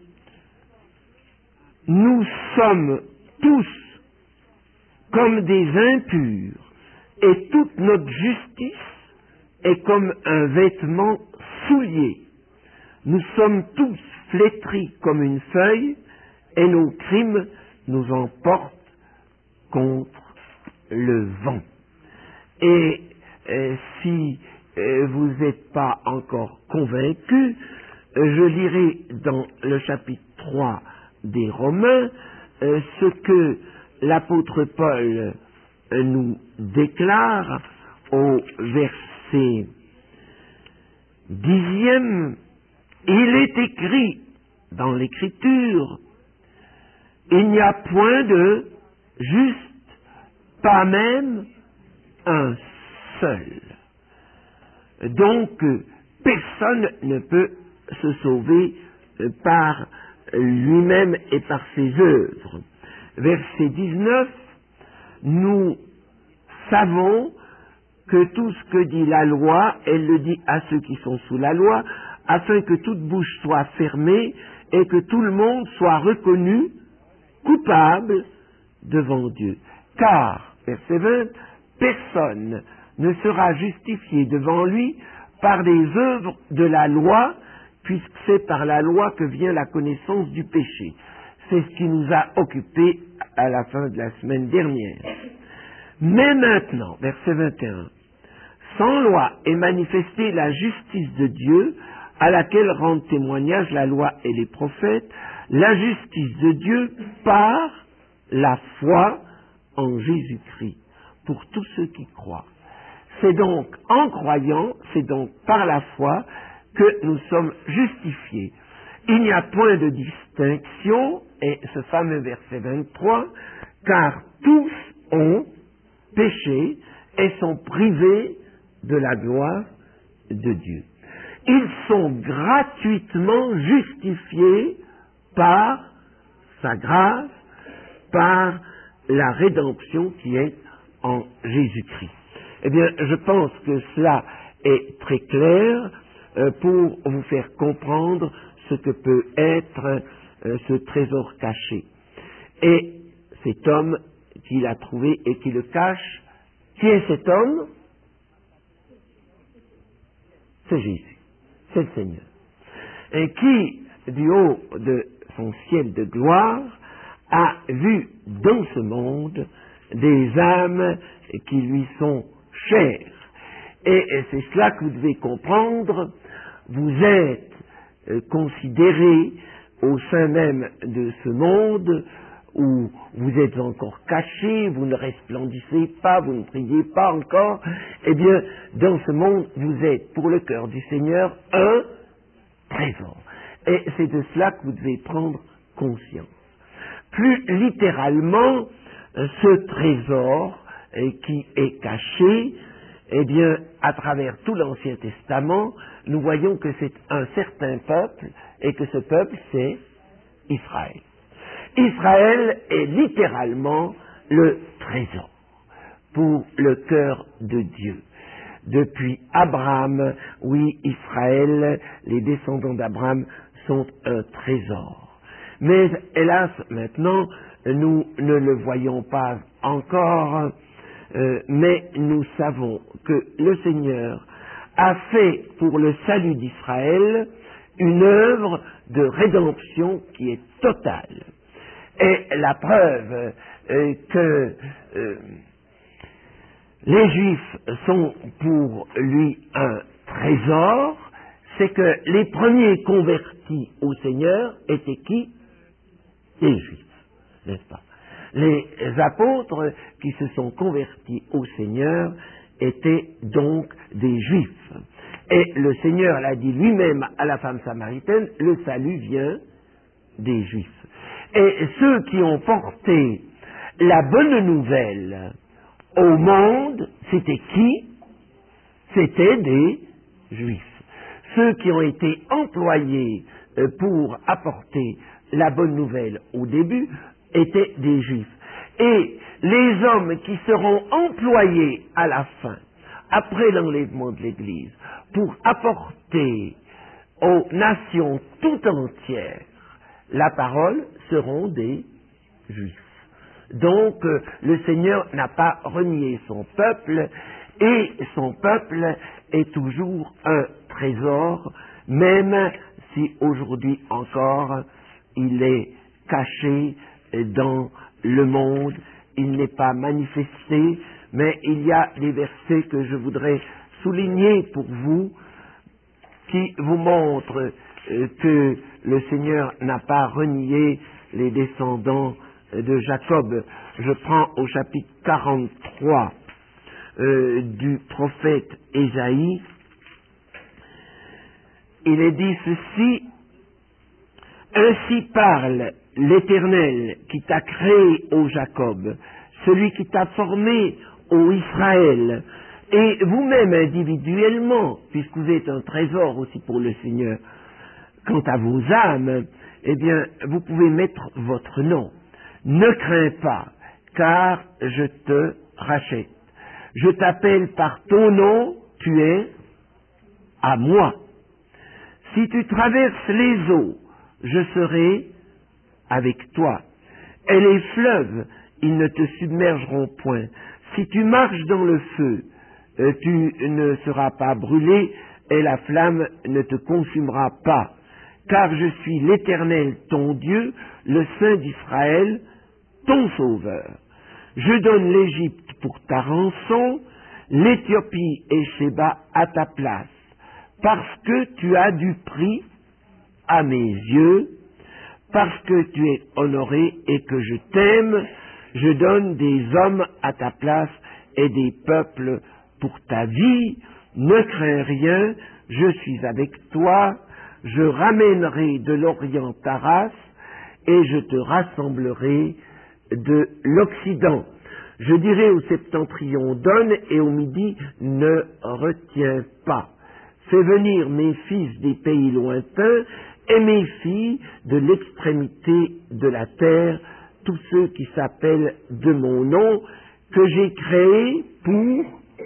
« Nous sommes tous comme des impurs, et toute notre justice est comme un vêtement souillé. Nous sommes tous flétris comme une feuille, et nos crimes nous emportent contre le vent. » Et si vous n'êtes pas encore convaincus, je lirai dans le chapitre 3 des Romains ce que l'apôtre Paul nous déclare au verset 10. Il est écrit dans l'Écriture, il n'y a point de juste, pas même un seul. Donc, personne ne peut se sauver par lui-même et par ses œuvres. Verset 19, nous savons que tout ce que dit la loi, elle le dit à ceux qui sont sous la loi, afin que toute bouche soit fermée et que tout le monde soit reconnu coupable devant Dieu. Car, verset 20, personne ne sera justifié devant lui par les œuvres de la loi, puisque c'est par la loi que vient la connaissance du péché. C'est ce qui nous a occupés à la fin de la semaine dernière. Mais maintenant, verset 21, sans loi est manifestée la justice de Dieu, à laquelle rendent témoignage la loi et les prophètes, la justice de Dieu par la foi en Jésus-Christ, pour tous ceux qui croient. C'est donc en croyant, c'est donc par la foi que nous sommes justifiés. Il n'y a point de distinction, et ce fameux verset 23, car tous ont péché et sont privés de la gloire de Dieu. Ils sont gratuitement justifiés par sa grâce, par la rédemption qui est en Jésus-Christ. Eh bien, je pense que cela est très clair pour vous faire comprendre ce que peut être ce trésor caché. Et cet homme qui l'a trouvé et qui le cache, qui est cet homme? C'est Jésus, c'est le Seigneur. Et qui, du haut de son ciel de gloire, a vu dans ce monde des âmes qui lui sont chères. Et c'est cela que vous devez comprendre. Vous êtes considérés au sein même de ce monde où vous êtes encore cachés, vous ne resplendissez pas, vous ne priez pas encore. Eh bien, dans ce monde, vous êtes pour le cœur du Seigneur un trésor. Et c'est de cela que vous devez prendre conscience. Plus littéralement, ce trésor qui est caché, eh bien, à travers tout l'Ancien Testament, nous voyons que c'est un certain peuple, et que ce peuple, c'est Israël. Israël est littéralement le trésor pour le cœur de Dieu. Depuis Abraham, oui, Israël, les descendants d'Abraham sont un trésor. Mais hélas, maintenant, nous ne le voyons pas encore, mais nous savons que le Seigneur a fait pour le salut d'Israël une œuvre de rédemption qui est totale. Et la preuve que les Juifs sont pour lui un trésor, c'est que les premiers convertis au Seigneur étaient qui? Les Juifs, n'est-ce pas? Les apôtres qui se sont convertis au Seigneur étaient donc des Juifs. Et le Seigneur l'a dit lui-même à la femme samaritaine, le salut vient des Juifs. Et ceux qui ont porté la bonne nouvelle au monde, c'était qui? C'était des Juifs. Ceux qui ont été employés pour apporter la bonne nouvelle au début étaient des Juifs. Et les hommes qui seront employés à la fin, après l'enlèvement de l'Église, pour apporter aux nations tout entières la parole, seront des Juifs. Donc, le Seigneur n'a pas renié son peuple, et son peuple est toujours un trésor, même si aujourd'hui encore il est caché dans le monde, il n'est pas manifesté, mais il y a des versets que je voudrais souligner pour vous, qui vous montrent que le Seigneur n'a pas renié les descendants de Jacob. Je prends au chapitre 43 du prophète Ésaïe. Il est dit ceci: ainsi parle l'Éternel qui t'a créé, ô Jacob, celui qui t'a formé, ô Israël, et vous-même individuellement, puisque vous êtes un trésor aussi pour le Seigneur. Quant à vos âmes, eh bien, vous pouvez mettre votre nom. Ne crains pas, car je te rachète. Je t'appelle par ton nom, tu es à moi. Si tu traverses les eaux, je serai avec toi. Et les fleuves, ils ne te submergeront point. Si tu marches dans le feu, tu ne seras pas brûlé, et la flamme ne te consumera pas. Car je suis l'Éternel, ton Dieu, le Saint d'Israël, ton Sauveur. Je donne l'Égypte pour ta rançon, l'Éthiopie et Sheba à ta place, parce que tu as du prix à mes yeux, parce que tu es honoré et que je t'aime, je donne des hommes à ta place et des peuples pour ta vie. Ne crains rien, je suis avec toi, je ramènerai de l'Orient ta race et je te rassemblerai de l'Occident. Je dirai au septentrion, donne, et au midi, ne retiens pas. Fais venir mes fils des pays lointains et mes filles de l'extrémité de la terre, tous ceux qui s'appellent de mon nom, que j'ai créé pour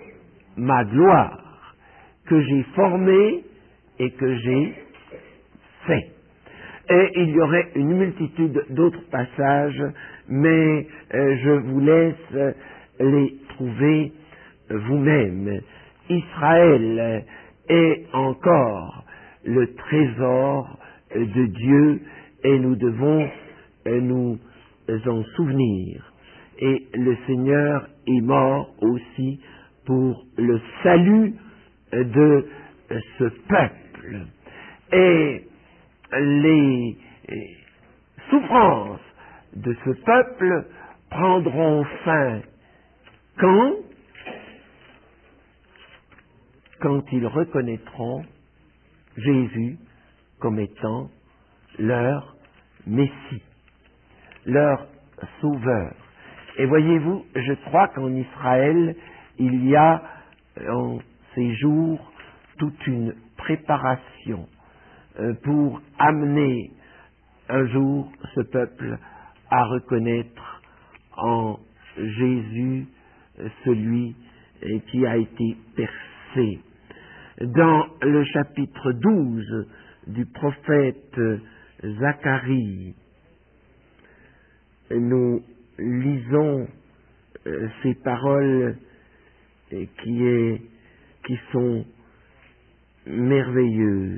ma gloire, que j'ai formé et que j'ai fait. Et il y aurait une multitude d'autres passages, mais je vous laisse les trouver vous-même. Israël est encore le trésor de Dieu et nous devons nous en souvenir. Et le Seigneur est mort aussi pour le salut de ce peuple. Et les souffrances de ce peuple prendront fin quand ils reconnaîtront Jésus comme étant leur Messie, leur Sauveur. Et voyez-vous, je crois qu'en Israël, il y a en ces jours toute une préparation pour amener un jour ce peuple à reconnaître en Jésus celui qui a été percé. Dans le chapitre 12 du prophète Zacharie, nous lisons ces paroles qui sont merveilleuses.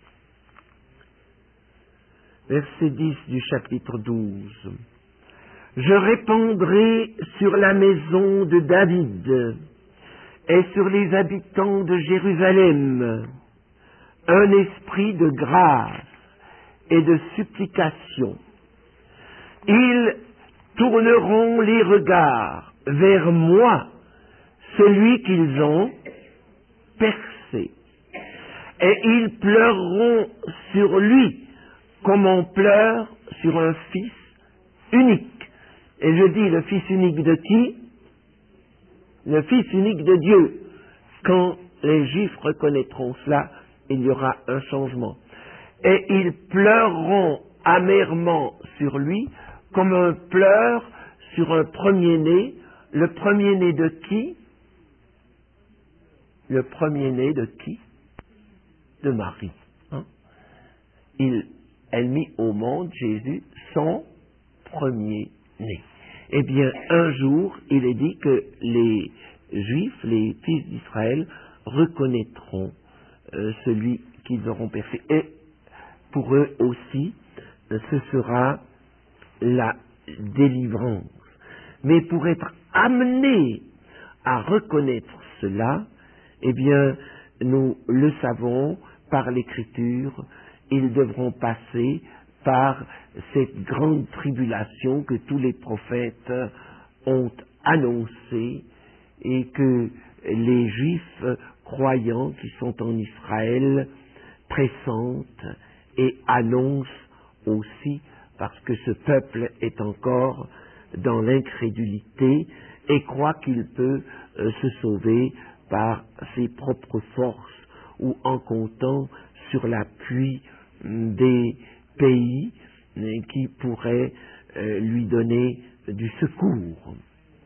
Verset 10 du chapitre 12. Je répandrai sur la maison de David et sur les habitants de Jérusalem un esprit de grâce et de supplication. Ils tourneront les regards vers moi, celui qu'ils ont percé, et ils pleureront sur lui comme on pleure sur un fils unique. Et je dis le fils unique de qui? Le fils unique de Dieu. Quand les Juifs reconnaîtront cela, il y aura un changement. Et ils pleureront amèrement sur lui comme on pleure sur un premier-né. Le premier-né de qui? Le premier-né de qui? De Marie. Hein? Elle mit au monde, Jésus, son premier-né. Eh bien, un jour, il est dit que les Juifs, les fils d'Israël, reconnaîtront celui qu'ils auront percé. Et pour eux aussi, ce sera la délivrance. Mais pour être amenés à reconnaître cela, eh bien, nous le savons par l'Écriture, ils devront passer par cette grande tribulation que tous les prophètes ont annoncée et que les Juifs croyants qui sont en Israël pressentent et annoncent aussi, parce que ce peuple est encore dans l'incrédulité et croit qu'il peut se sauver par ses propres forces ou en comptant sur l'appui des pays qui pourraient lui donner du secours.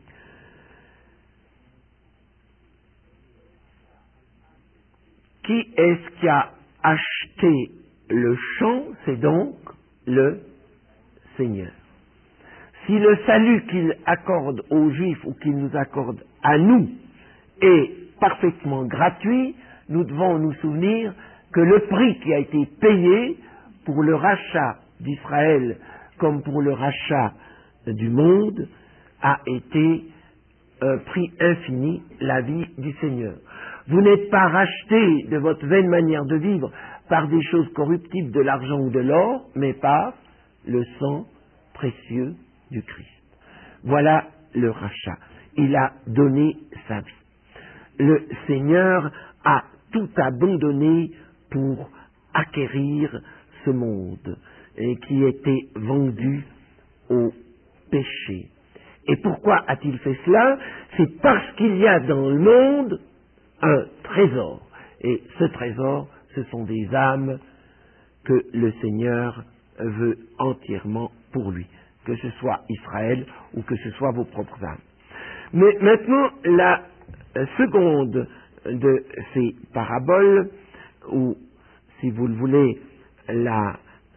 Qui est-ce qui a acheté le champ? C'est donc le Seigneur. Si le salut qu'il accorde aux Juifs ou qu'il nous accorde à nous est parfaitement gratuit, nous devons nous souvenir que le prix qui a été payé pour le rachat d'Israël comme pour le rachat du monde a été un prix infini, la vie du Seigneur. Vous n'êtes pas racheté de votre vaine manière de vivre par des choses corruptibles, de l'argent ou de l'or, mais par le sang précieux du Christ. Voilà le rachat. Il a donné sa vie. Le Seigneur a tout abandonné pour acquérir ce monde qui était vendu au péché. Et pourquoi a-t-il fait cela? C'est parce qu'il y a dans le monde un trésor. Et ce trésor, ce sont des âmes que le Seigneur veut entièrement pour lui, que ce soit Israël ou que ce soit vos propres âmes. Mais maintenant, la seconde de ces paraboles, ou si vous le voulez, la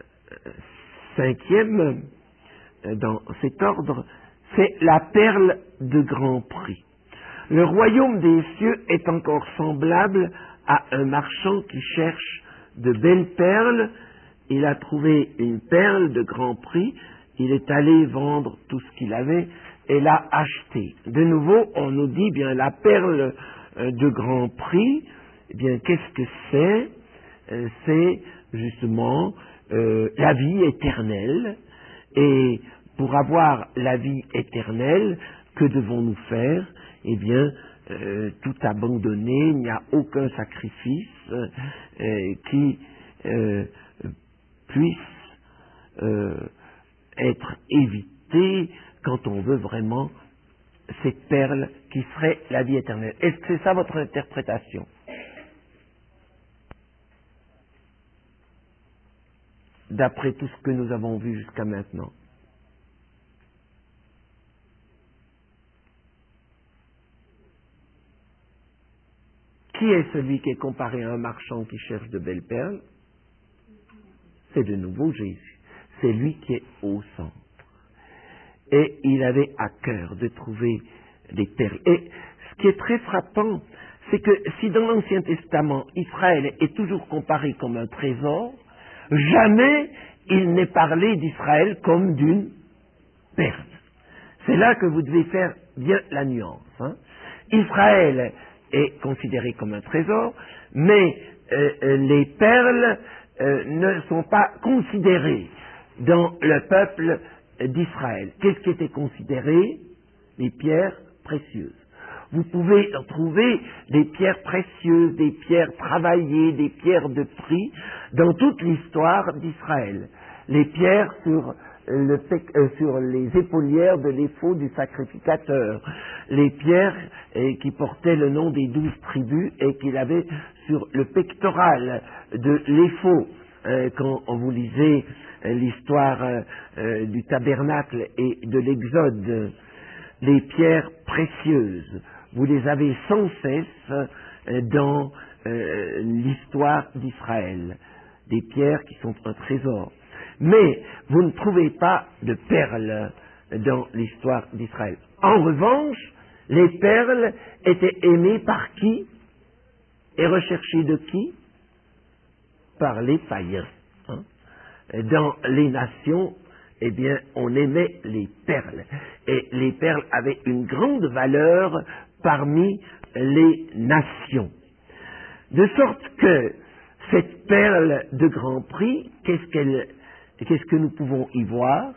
cinquième dans cet ordre, c'est la perle de grand prix. Le royaume des cieux est encore semblable à un marchand qui cherche de belles perles. Il a trouvé une perle de grand prix, il est allé vendre tout ce qu'il avait et l'a achetée. De nouveau, on nous dit, bien, la perle de grand prix, eh bien, qu'est-ce que c'est? C'est justement la vie éternelle. Et pour avoir la vie éternelle, que devons-nous faire? Eh bien, tout abandonner, il n'y a aucun sacrifice qui puisse être évité quand on veut vraiment cette perle qui serait la vie éternelle. Est-ce que c'est ça votre interprétation? D'après tout ce que nous avons vu jusqu'à maintenant. Qui est celui qui est comparé à un marchand qui cherche de belles perles? C'est de nouveau Jésus. C'est lui qui est au centre. Et il avait à cœur de trouver des perles. Et ce qui est très frappant, c'est que si dans l'Ancien Testament, Israël est toujours comparé comme un trésor, jamais il n'est parlé d'Israël comme d'une perle. C'est là que vous devez faire bien la nuance. Hein. Israël est considéré comme un trésor, mais les perles ne sont pas considérées dans le peuple d'Israël. Qu'est-ce qui était considéré? Les pierres précieuses. Vous pouvez trouver des pierres précieuses, des pierres travaillées, des pierres de prix dans toute l'histoire d'Israël. Les pierres sur les épaulières de l'éphod du sacrificateur, les pierres qui portaient le nom des 12 tribus et qu'il avait sur le pectoral de l'éphod. Quand vous lisez l'histoire du tabernacle et de l'Exode, les pierres précieuses, vous les avez sans cesse dans l'histoire d'Israël, des pierres qui sont un trésor. Mais vous ne trouvez pas de perles dans l'histoire d'Israël. En revanche, les perles étaient aimées par qui et recherchées de qui? Par les païens. Hein? Dans les nations, eh bien, on aimait les perles. Et les perles avaient une grande valeur parmi les nations. De sorte que cette perle de grand prix, qu'est-ce que nous pouvons y voir?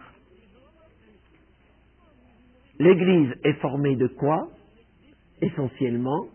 L'Église est formée de quoi? Essentiellement.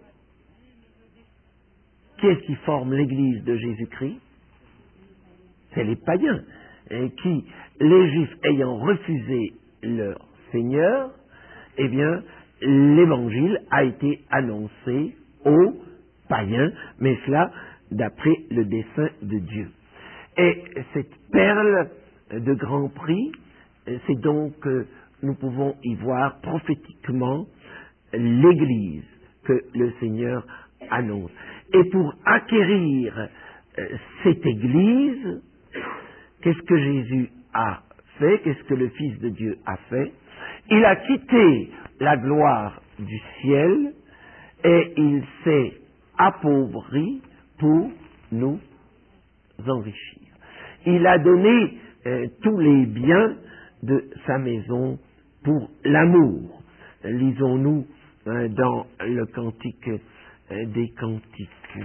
Qui est-ce qui forme l'Église de Jésus-Christ? C'est les païens, qui, les Juifs ayant refusé leur Seigneur, eh bien, l'Évangile a été annoncé aux païens, mais cela d'après le dessein de Dieu. Et cette perle de grand prix, c'est donc que nous pouvons y voir prophétiquement l'Église que le Seigneur annonce. Et pour acquérir cette Église, qu'est-ce que Jésus a fait? Qu'est-ce que le Fils de Dieu a fait? Il a quitté la gloire du ciel et il s'est appauvri pour nous enrichir. Il a donné tous les biens de sa maison pour l'amour. Lisons-nous dans le Cantique des Cantiques.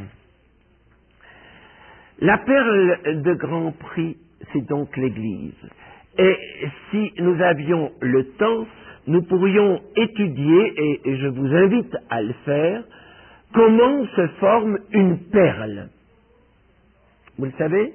La perle de grand prix, c'est donc l'Église. Et si nous avions le temps, nous pourrions étudier, et je vous invite à le faire, comment se forme une perle. Vous le savez?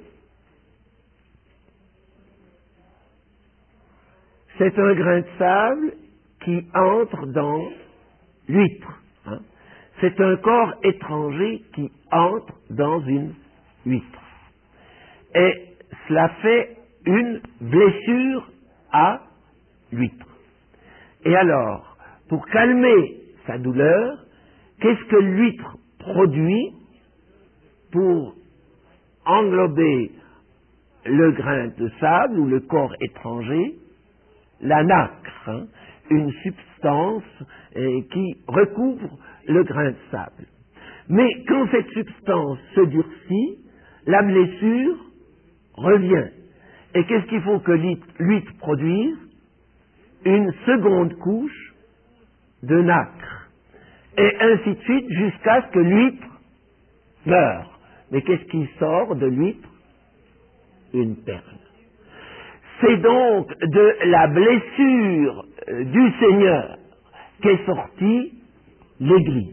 C'est un grain de sable qui entre dans l'huître. Hein? C'est un corps étranger qui entre dans une huître. Et cela fait une blessure à l'huître. Et alors, pour calmer sa douleur, qu'est-ce que l'huître produit pour englober le grain de sable ou le corps étranger? La nacre, hein, une substance qui recouvre le grain de sable. Mais quand cette substance se durcit, la blessure revient. Et qu'est-ce qu'il faut que l'huître produise? Une seconde couche de nacre. Et ainsi de suite jusqu'à ce que l'huître meure. Mais qu'est-ce qui sort de l'huître? Une perle. C'est donc de la blessure du Seigneur qu'est sortie l'Église.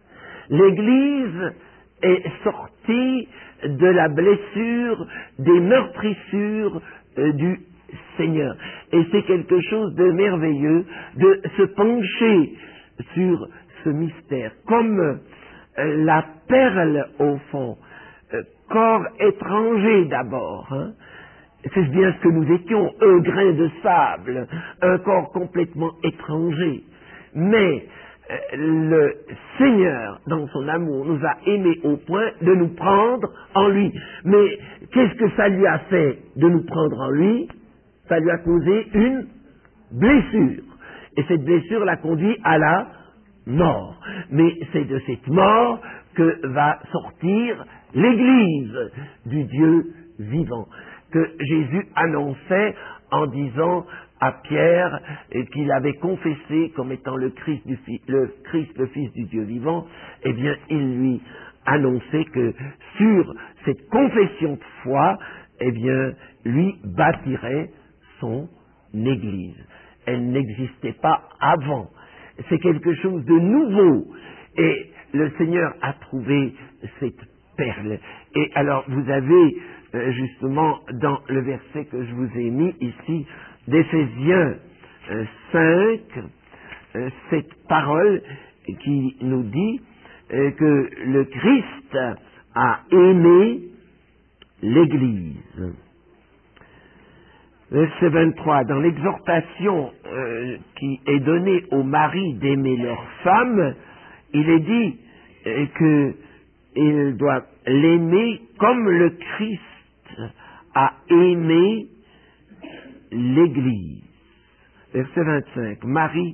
L'Église est sortie de la blessure, des meurtrissures du Seigneur. Et c'est quelque chose de merveilleux de se pencher sur ce mystère. Comme la perle au fond, corps étranger d'abord, hein. C'est bien ce que nous étions, un grain de sable, un corps complètement étranger. Mais le Seigneur, dans son amour, nous a aimés au point de nous prendre en lui. Mais qu'est-ce que ça lui a fait de nous prendre en lui? Ça lui a causé une blessure. Et cette blessure l'a conduit à la mort. Mais c'est de cette mort que va sortir l'Église du Dieu vivant. que Jésus annonçait en disant à Pierre qu'il avait confessé comme étant le Christ, le Fils du Dieu vivant. Eh bien, il lui annonçait que sur cette confession de foi, eh bien, lui bâtirait son Église. Elle n'existait pas avant. C'est quelque chose de nouveau. Et le Seigneur a trouvé cette perle. Et alors, vous avez justement dans le verset que je vous ai mis ici, d'Éphésiens 5, cette parole qui nous dit que le Christ a aimé l'Église. Verset 23, dans l'exhortation qui est donnée aux maris d'aimer leur femme, il est dit qu'ils doivent l'aimer comme le Christ a aimé l'Église. Verset 25, Marie,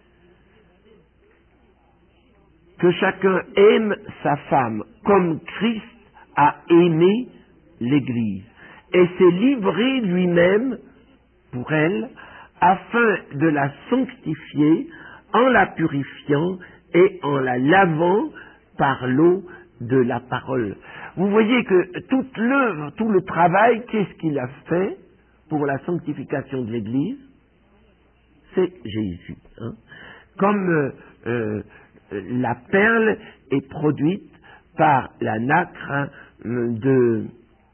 que chacun aime sa femme comme Christ a aimé l'Église et s'est livré lui-même pour elle afin de la sanctifier en la purifiant et en la lavant par l'eau de la parole. Vous voyez que toute l'œuvre, tout le travail, qu'est-ce qu'il a fait pour la sanctification de l'Église? C'est Jésus. Hein? Comme la perle est produite par la nacre de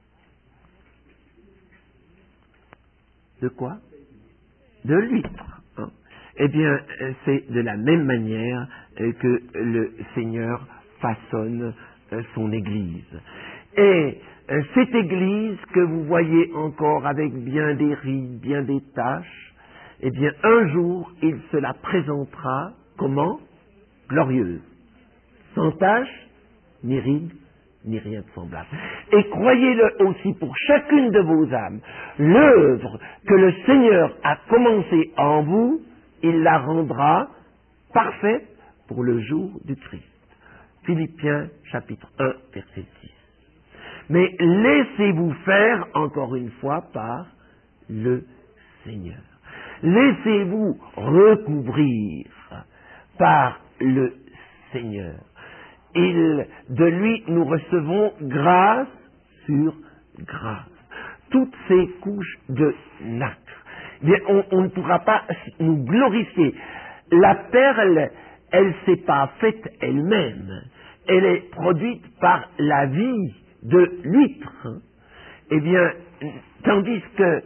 quoi? De l'huître. Hein? Eh bien, c'est de la même manière que le Seigneur façonne son Église. Et cette Église que vous voyez encore avec bien des rides, bien des taches, eh bien, un jour, il se la présentera, comment? Glorieuse. Sans tache, ni rides, ni rien de semblable. Et croyez-le aussi pour chacune de vos âmes, l'œuvre que le Seigneur a commencée en vous, il la rendra parfaite pour le jour du Christ. Philippiens chapitre 1, verset 6. Mais laissez-vous faire, encore une fois, par le Seigneur. Laissez-vous recouvrir par le Seigneur. De lui, nous recevons grâce sur grâce. Toutes ces couches de nacre. Bien, on ne pourra pas nous glorifier. La perle, elle ne s'est pas faite elle-même. Elle est produite par la vie de l'huître. Eh bien, tandis que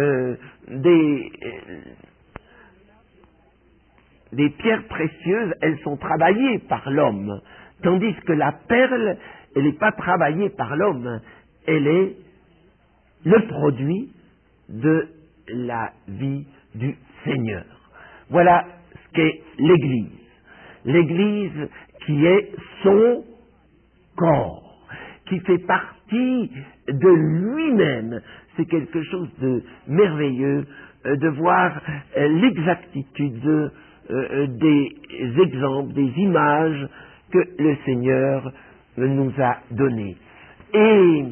des pierres précieuses, elles sont travaillées par l'homme. Tandis que la perle, elle n'est pas travaillée par l'homme, elle est le produit de la vie du Seigneur. Voilà ce qu'est l'Église. L'Église qui est son corps, qui fait partie de lui-même. C'est quelque chose de merveilleux de voir l'exactitude des exemples, des images que le Seigneur nous a donnés. Et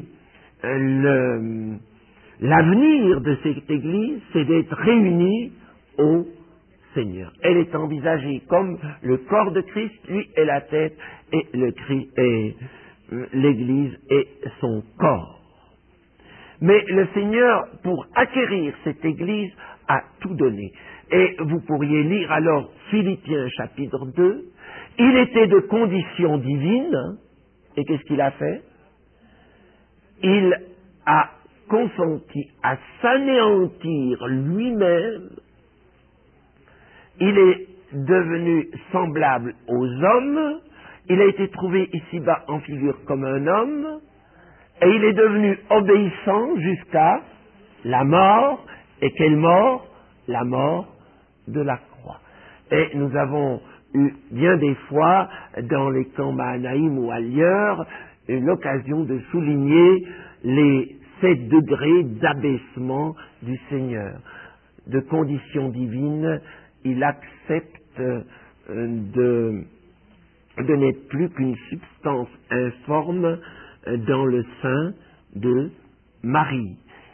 l'avenir de cette Église, c'est d'être réunie au Seigneur. Elle est envisagée comme le corps de Christ, lui est la tête, et l'Église est son corps. Mais le Seigneur, pour acquérir cette Église, a tout donné. Et vous pourriez lire alors Philippiens chapitre 2. Il était de condition divine, et qu'est-ce qu'il a fait? Il a consenti à s'anéantir lui-même. Il est devenu semblable aux hommes. Il a été trouvé ici-bas en figure comme un homme. Et il est devenu obéissant jusqu'à la mort. Et quelle mort? La mort de la croix. Et nous avons eu bien des fois, dans les camps Mahanaïm ou ailleurs, l'occasion de souligner les 7 degrés d'abaissement du Seigneur. De condition divine, il accepte de n'être plus qu'une substance informe dans le sein de Marie.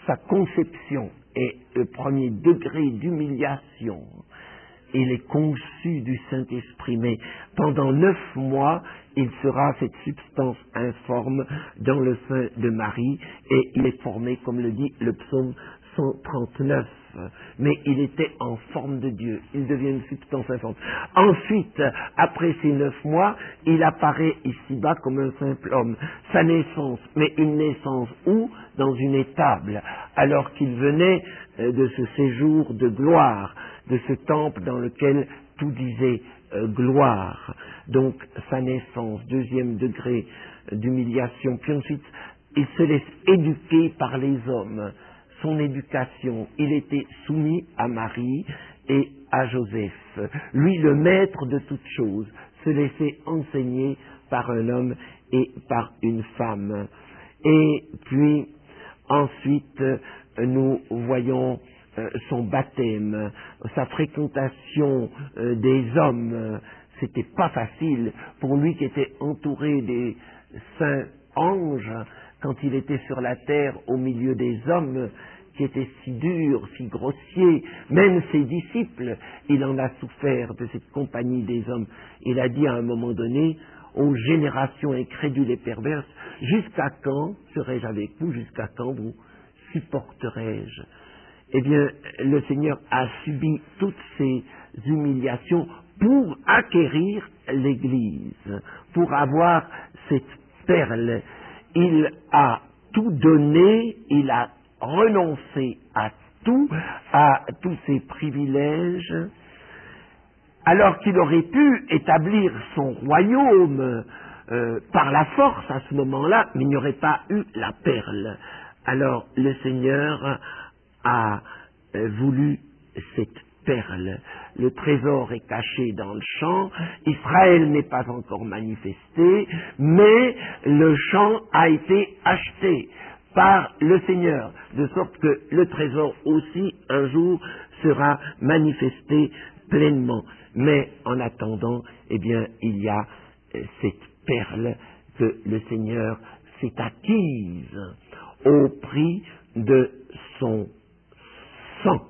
sa conception est le premier degré d'humiliation. Il est conçu du Saint-Esprit, mais pendant 9 mois, il sera cette substance informe dans le sein de Marie, et il est formé, comme le dit le psaume 139. Mais il était en forme de Dieu, il devient une substance informe. Ensuite, après ces 9 mois, il apparaît ici-bas comme un simple homme. Sa naissance, mais une naissance où? Dans une étable, alors qu'il venait de ce séjour de gloire, de ce temple dans lequel tout disait gloire. Donc sa naissance, 2e degré d'humiliation, puis ensuite il se laisse éduquer par les hommes. Son éducation, il était soumis à Marie et à Joseph. Lui, le maître de toutes choses, se laissait enseigner par un homme et par une femme. Et puis, ensuite, nous voyons son baptême, sa fréquentation des hommes. C'était pas facile pour lui qui était entouré des saints anges, quand il était sur la terre au milieu des hommes, qui étaient si durs, si grossiers. Même ses disciples, il en a souffert de cette compagnie des hommes. Il a dit à un moment donné aux générations incrédules et perverses, jusqu'à quand serai-je avec vous, jusqu'à quand vous supporterai-je? Eh bien, le Seigneur a subi toutes ces humiliations pour acquérir l'Église, pour avoir cette perle. Il a tout donné, il a renoncé à tous ses privilèges, alors qu'il aurait pu établir son royaume par la force à ce moment-là, mais il n'y aurait pas eu la perle. Alors le Seigneur a voulu cette perle. Le trésor est caché dans le champ, Israël n'est pas encore manifesté, mais le champ a été acheté par le Seigneur, de sorte que le trésor aussi un jour sera manifesté pleinement. Mais en attendant, eh bien, il y a cette perle que le Seigneur s'est acquise au prix de son sang.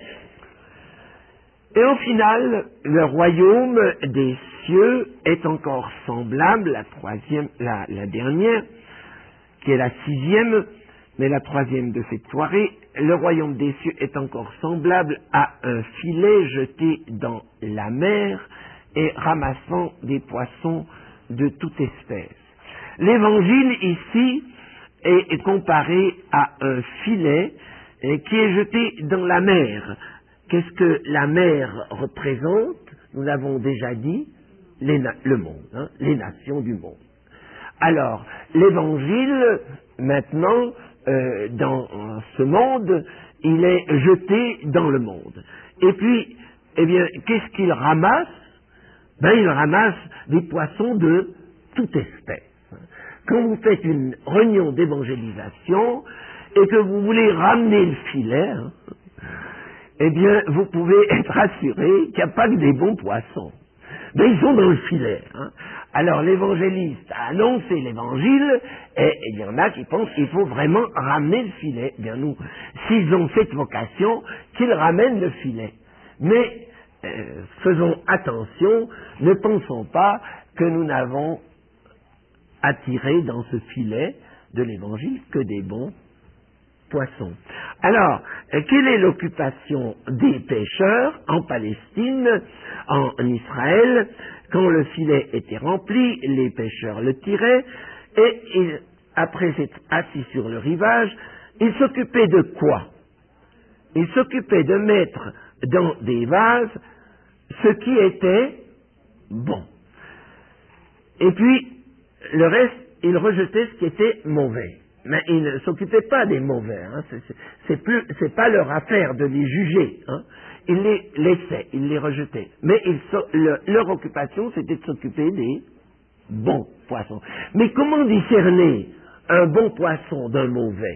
Et au final, le royaume des cieux est encore semblable, la dernière, qui est la 6e, mais la 3e de cette soirée, le royaume des cieux est encore semblable à un filet jeté dans la mer et ramassant des poissons de toute espèce. L'évangile ici est comparé à un filet qui est jeté dans la mer. Qu'est-ce que la mer représente? Nous l'avons déjà dit, le monde, les nations du monde. Alors, l'évangile, maintenant, dans ce monde, il est jeté dans le monde. Et puis, eh bien, qu'est-ce qu'il ramasse? Il ramasse des poissons de toute espèce. Quand vous faites une réunion d'évangélisation et que vous voulez ramener le filet, eh bien, vous pouvez être assuré qu'il n'y a pas que des bons poissons. Mais ils sont dans le filet. Alors, l'évangéliste a annoncé l'évangile, et il y en a qui pensent qu'il faut vraiment ramener le filet. Eh bien, nous, s'ils ont cette vocation, qu'ils ramènent le filet. Mais, faisons attention, ne pensons pas que nous n'avons attiré dans ce filet de l'évangile que des bons poissons. Alors, quelle est l'occupation des pêcheurs en Palestine, en Israël? Quand le filet était rempli, les pêcheurs le tiraient, et après s'être assis sur le rivage, ils s'occupaient de quoi? Ils s'occupaient de mettre dans des vases ce qui était bon. Et puis, le reste, ils rejetaient ce qui était mauvais. Mais ils ne s'occupaient pas des mauvais. C'est pas leur affaire de les juger. Ils les laissaient, ils les rejetaient. Mais leur occupation, c'était de s'occuper des bons poissons. Mais comment discerner un bon poisson d'un mauvais?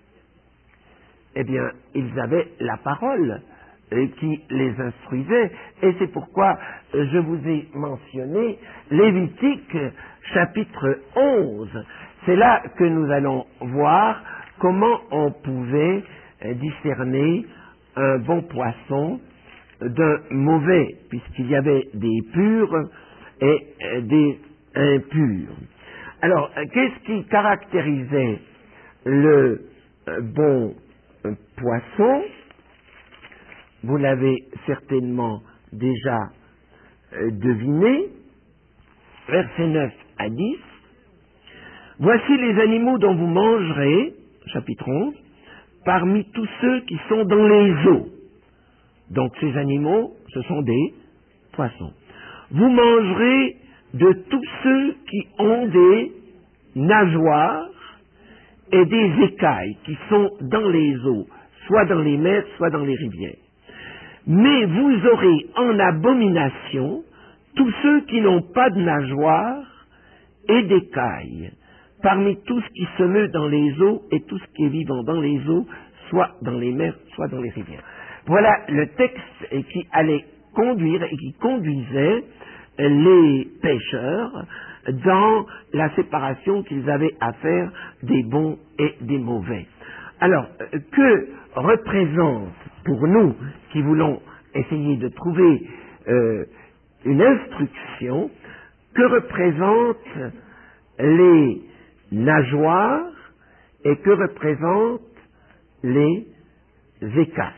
Eh bien, ils avaient la parole qui les instruisait. Et c'est pourquoi je vous ai mentionné Lévitique chapitre 11. C'est là que nous allons voir comment on pouvait discerner un bon poisson d'un mauvais, puisqu'il y avait des purs et des impurs. Alors, qu'est-ce qui caractérisait le bon poisson? Vous l'avez certainement déjà deviné. Versets 9 à 10. Voici les animaux dont vous mangerez, chapitre 11, parmi tous ceux qui sont dans les eaux. Donc ces animaux, ce sont des poissons. Vous mangerez de tous ceux qui ont des nageoires et des écailles qui sont dans les eaux, soit dans les mers, soit dans les rivières. Mais vous aurez en abomination tous ceux qui n'ont pas de nageoires et d'écailles, parmi tout ce qui se meut dans les eaux et tout ce qui est vivant dans les eaux, soit dans les mers, soit dans les rivières. Voilà le texte qui allait conduire et qui conduisait les pêcheurs dans la séparation qu'ils avaient à faire des bons et des mauvais. Alors, que représente pour nous qui voulons essayer de trouver une instruction, que représentent les nageoires et que représentent les écailles?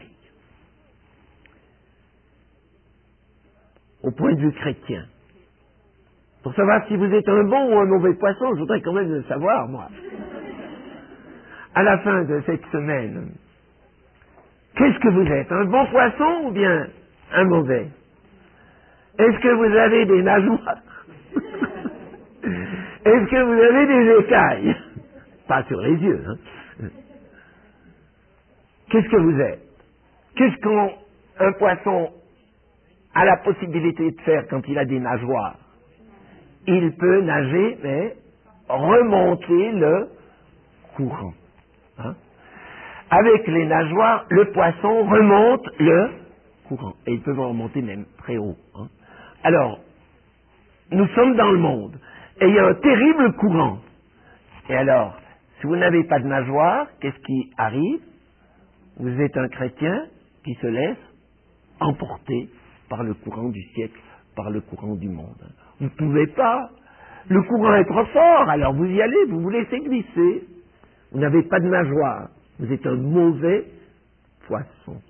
Au point de vue chrétien. Pour savoir si vous êtes un bon ou un mauvais poisson, je voudrais quand même le savoir, moi. À la fin de cette semaine, qu'est-ce que vous êtes? Un bon poisson ou bien un mauvais? Est-ce que vous avez des nageoires? Est-ce que vous avez des écailles? Pas sur les yeux, hein. Qu'est-ce que vous êtes? Qu'est-ce qu'un poisson a la possibilité de faire quand il a des nageoires? Il peut nager, mais remonter le courant. Hein? Avec les nageoires, le poisson remonte le courant. Et ils peuvent remonter même très haut. Hein? Alors, nous sommes dans le monde. Et il y a un terrible courant. Et alors, si vous n'avez pas de nageoire, qu'est-ce qui arrive? Vous êtes un chrétien qui se laisse emporter par le courant du siècle, par le courant du monde. Vous ne pouvez pas. Le courant est trop fort, alors vous y allez, vous vous laissez glisser. Vous n'avez pas de nageoire. Vous êtes un mauvais poisson.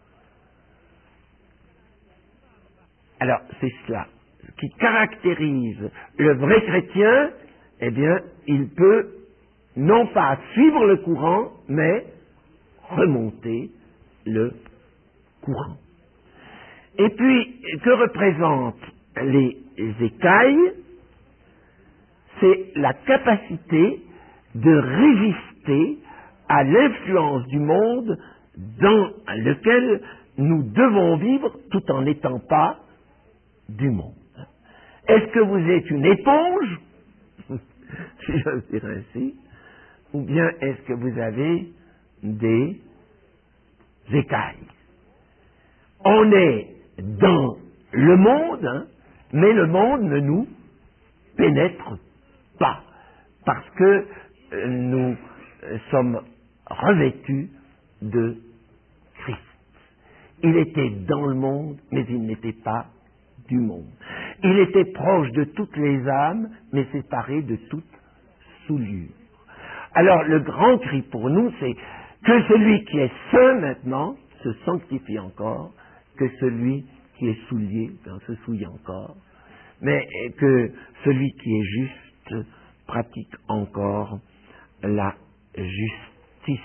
Alors, c'est cela. Ce qui caractérise le vrai chrétien, eh bien, il peut non pas suivre le courant, mais remonter le courant. Et puis, que représentent les écailles? C'est la capacité de résister à l'influence du monde dans lequel nous devons vivre tout en n'étant pas du monde. Est-ce que vous êtes une éponge, si j'ose dire ainsi, ou bien est-ce que vous avez des écailles? On est dans le monde, hein, mais le monde ne nous pénètre pas, parce que nous sommes revêtus de Christ. Il était dans le monde, mais il n'était pas du monde. Il était proche de toutes les âmes, mais séparé de toute souillure. Alors le grand cri pour nous, c'est que celui qui est saint maintenant se sanctifie encore, que celui qui est souillé se souille encore, mais que celui qui est juste pratique encore la justice.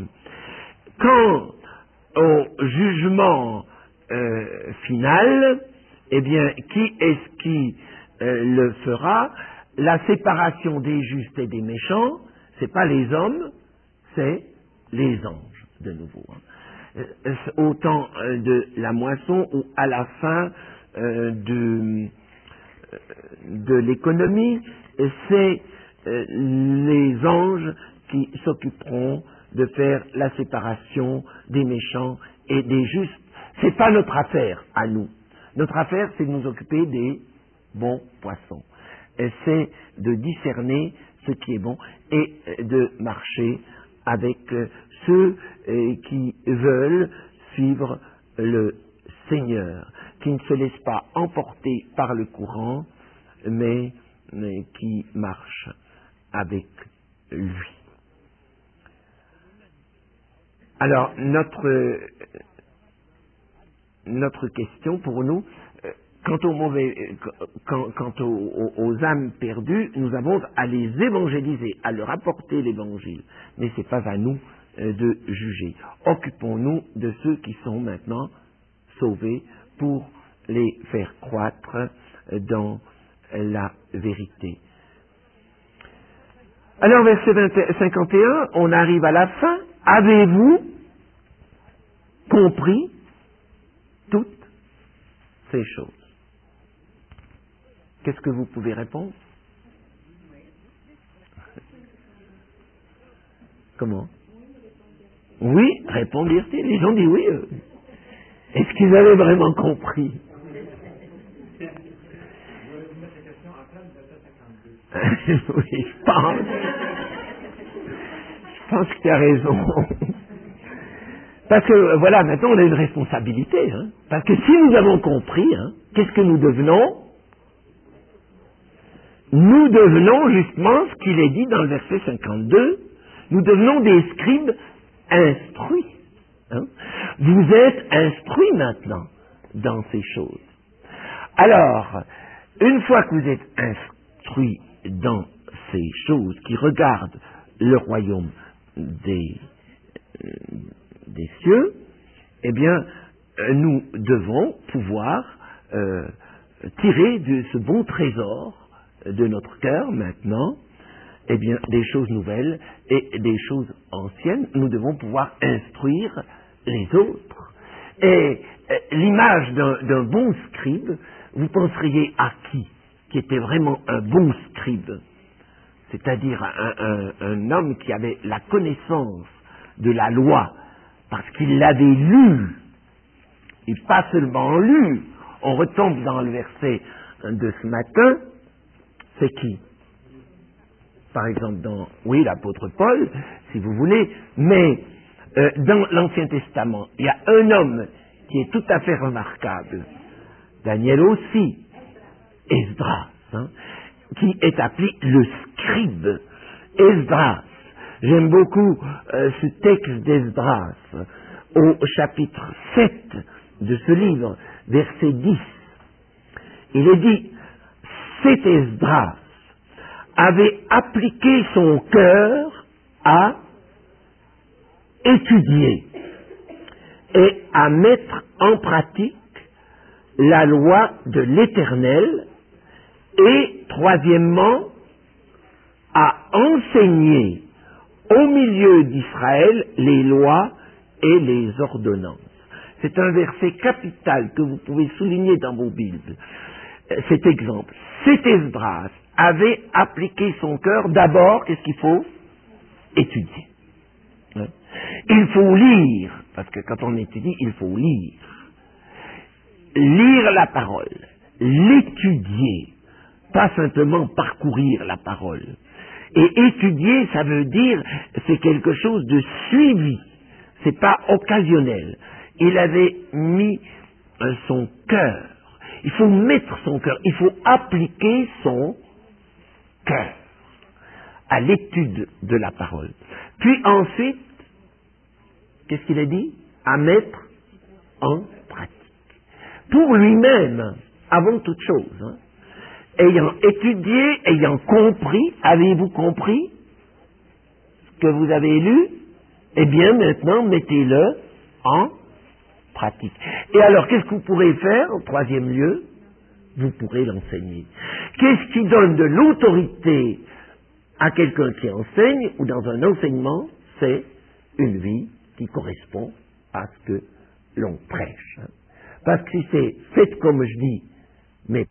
Quant au jugement final, eh bien, qui est-ce qui le fera? La séparation des justes et des méchants, c'est pas les hommes, c'est les anges, de nouveau. Au temps de la moisson ou à la fin de l'économie, c'est les anges qui s'occuperont de faire la séparation des méchants et des justes. C'est pas notre affaire à nous. Notre affaire, c'est de nous occuper des bons poissons. Et c'est de discerner ce qui est bon et de marcher avec ceux qui veulent suivre le Seigneur, qui ne se laissent pas emporter par le courant, mais qui marchent avec lui. Alors, notre question pour nous, quant aux âmes perdues, nous avons à les évangéliser, à leur apporter l'évangile. Mais ce n'est pas à nous de juger. Occupons-nous de ceux qui sont maintenant sauvés pour les faire croître dans la vérité. Alors, verset 51, on arrive à la fin. Avez-vous compris toutes ces choses? Qu'est-ce que vous pouvez répondre? Comment? Oui, répondirent-ils. Ils ont dit oui. Est-ce qu'ils avaient vraiment compris? Oui, je pense que tu as raison. Parce que, voilà, maintenant on a une responsabilité. Parce que si nous avons compris, qu'est-ce que nous devenons? Nous devenons justement ce qu'il est dit dans le verset 52, nous devenons des scribes instruits. Vous êtes instruits maintenant dans ces choses. Alors, une fois que vous êtes instruits dans ces choses qui regardent le royaume des cieux, eh bien, nous devons pouvoir tirer de ce bon trésor de notre cœur maintenant, eh bien, des choses nouvelles et des choses anciennes. Nous devons pouvoir instruire les autres. Et l'image d'un bon scribe, vous penseriez à qui était vraiment un bon scribe, c'est-à-dire un homme qui avait la connaissance de la loi, parce qu'il l'avait lue, et pas seulement lue. On retombe dans le verset de ce matin, c'est qui? Par exemple, l'apôtre Paul, si vous voulez, mais dans l'Ancien Testament, il y a un homme qui est tout à fait remarquable, Daniel aussi, Esdras, qui est appelé le scribe. Esdras, j'aime beaucoup ce texte d'Esdras, au chapitre 7 de ce livre, verset 10. Il est dit, cet Esdras avait appliqué son cœur à étudier et à mettre en pratique la loi de l'Éternel et, troisièmement, à enseigner au milieu d'Israël les lois et les ordonnances. C'est un verset capital que vous pouvez souligner dans vos Bibles. Cet exemple. Cet Esdras avait appliqué son cœur. D'abord, qu'est-ce qu'il faut? Étudier. Il faut lire, parce que quand on étudie, il faut lire. Lire la parole, l'étudier, pas simplement parcourir la parole. Et étudier, ça veut dire, c'est quelque chose de suivi, c'est pas occasionnel. Il avait mis son cœur. Il faut mettre son cœur, il faut appliquer son cœur à l'étude de la parole. Puis ensuite, qu'est-ce qu'il a dit? À mettre en pratique. Pour lui-même, avant toute chose, ayant étudié, ayant compris, avez-vous compris ce que vous avez lu? Eh bien, maintenant, mettez-le en pratique. Et alors, qu'est-ce que vous pourrez faire en troisième lieu? Vous pourrez l'enseigner. Qu'est-ce qui donne de l'autorité à quelqu'un qui enseigne ou dans un enseignement? C'est une vie qui correspond à ce que l'on prêche. Parce que si c'est fait comme je dis, mais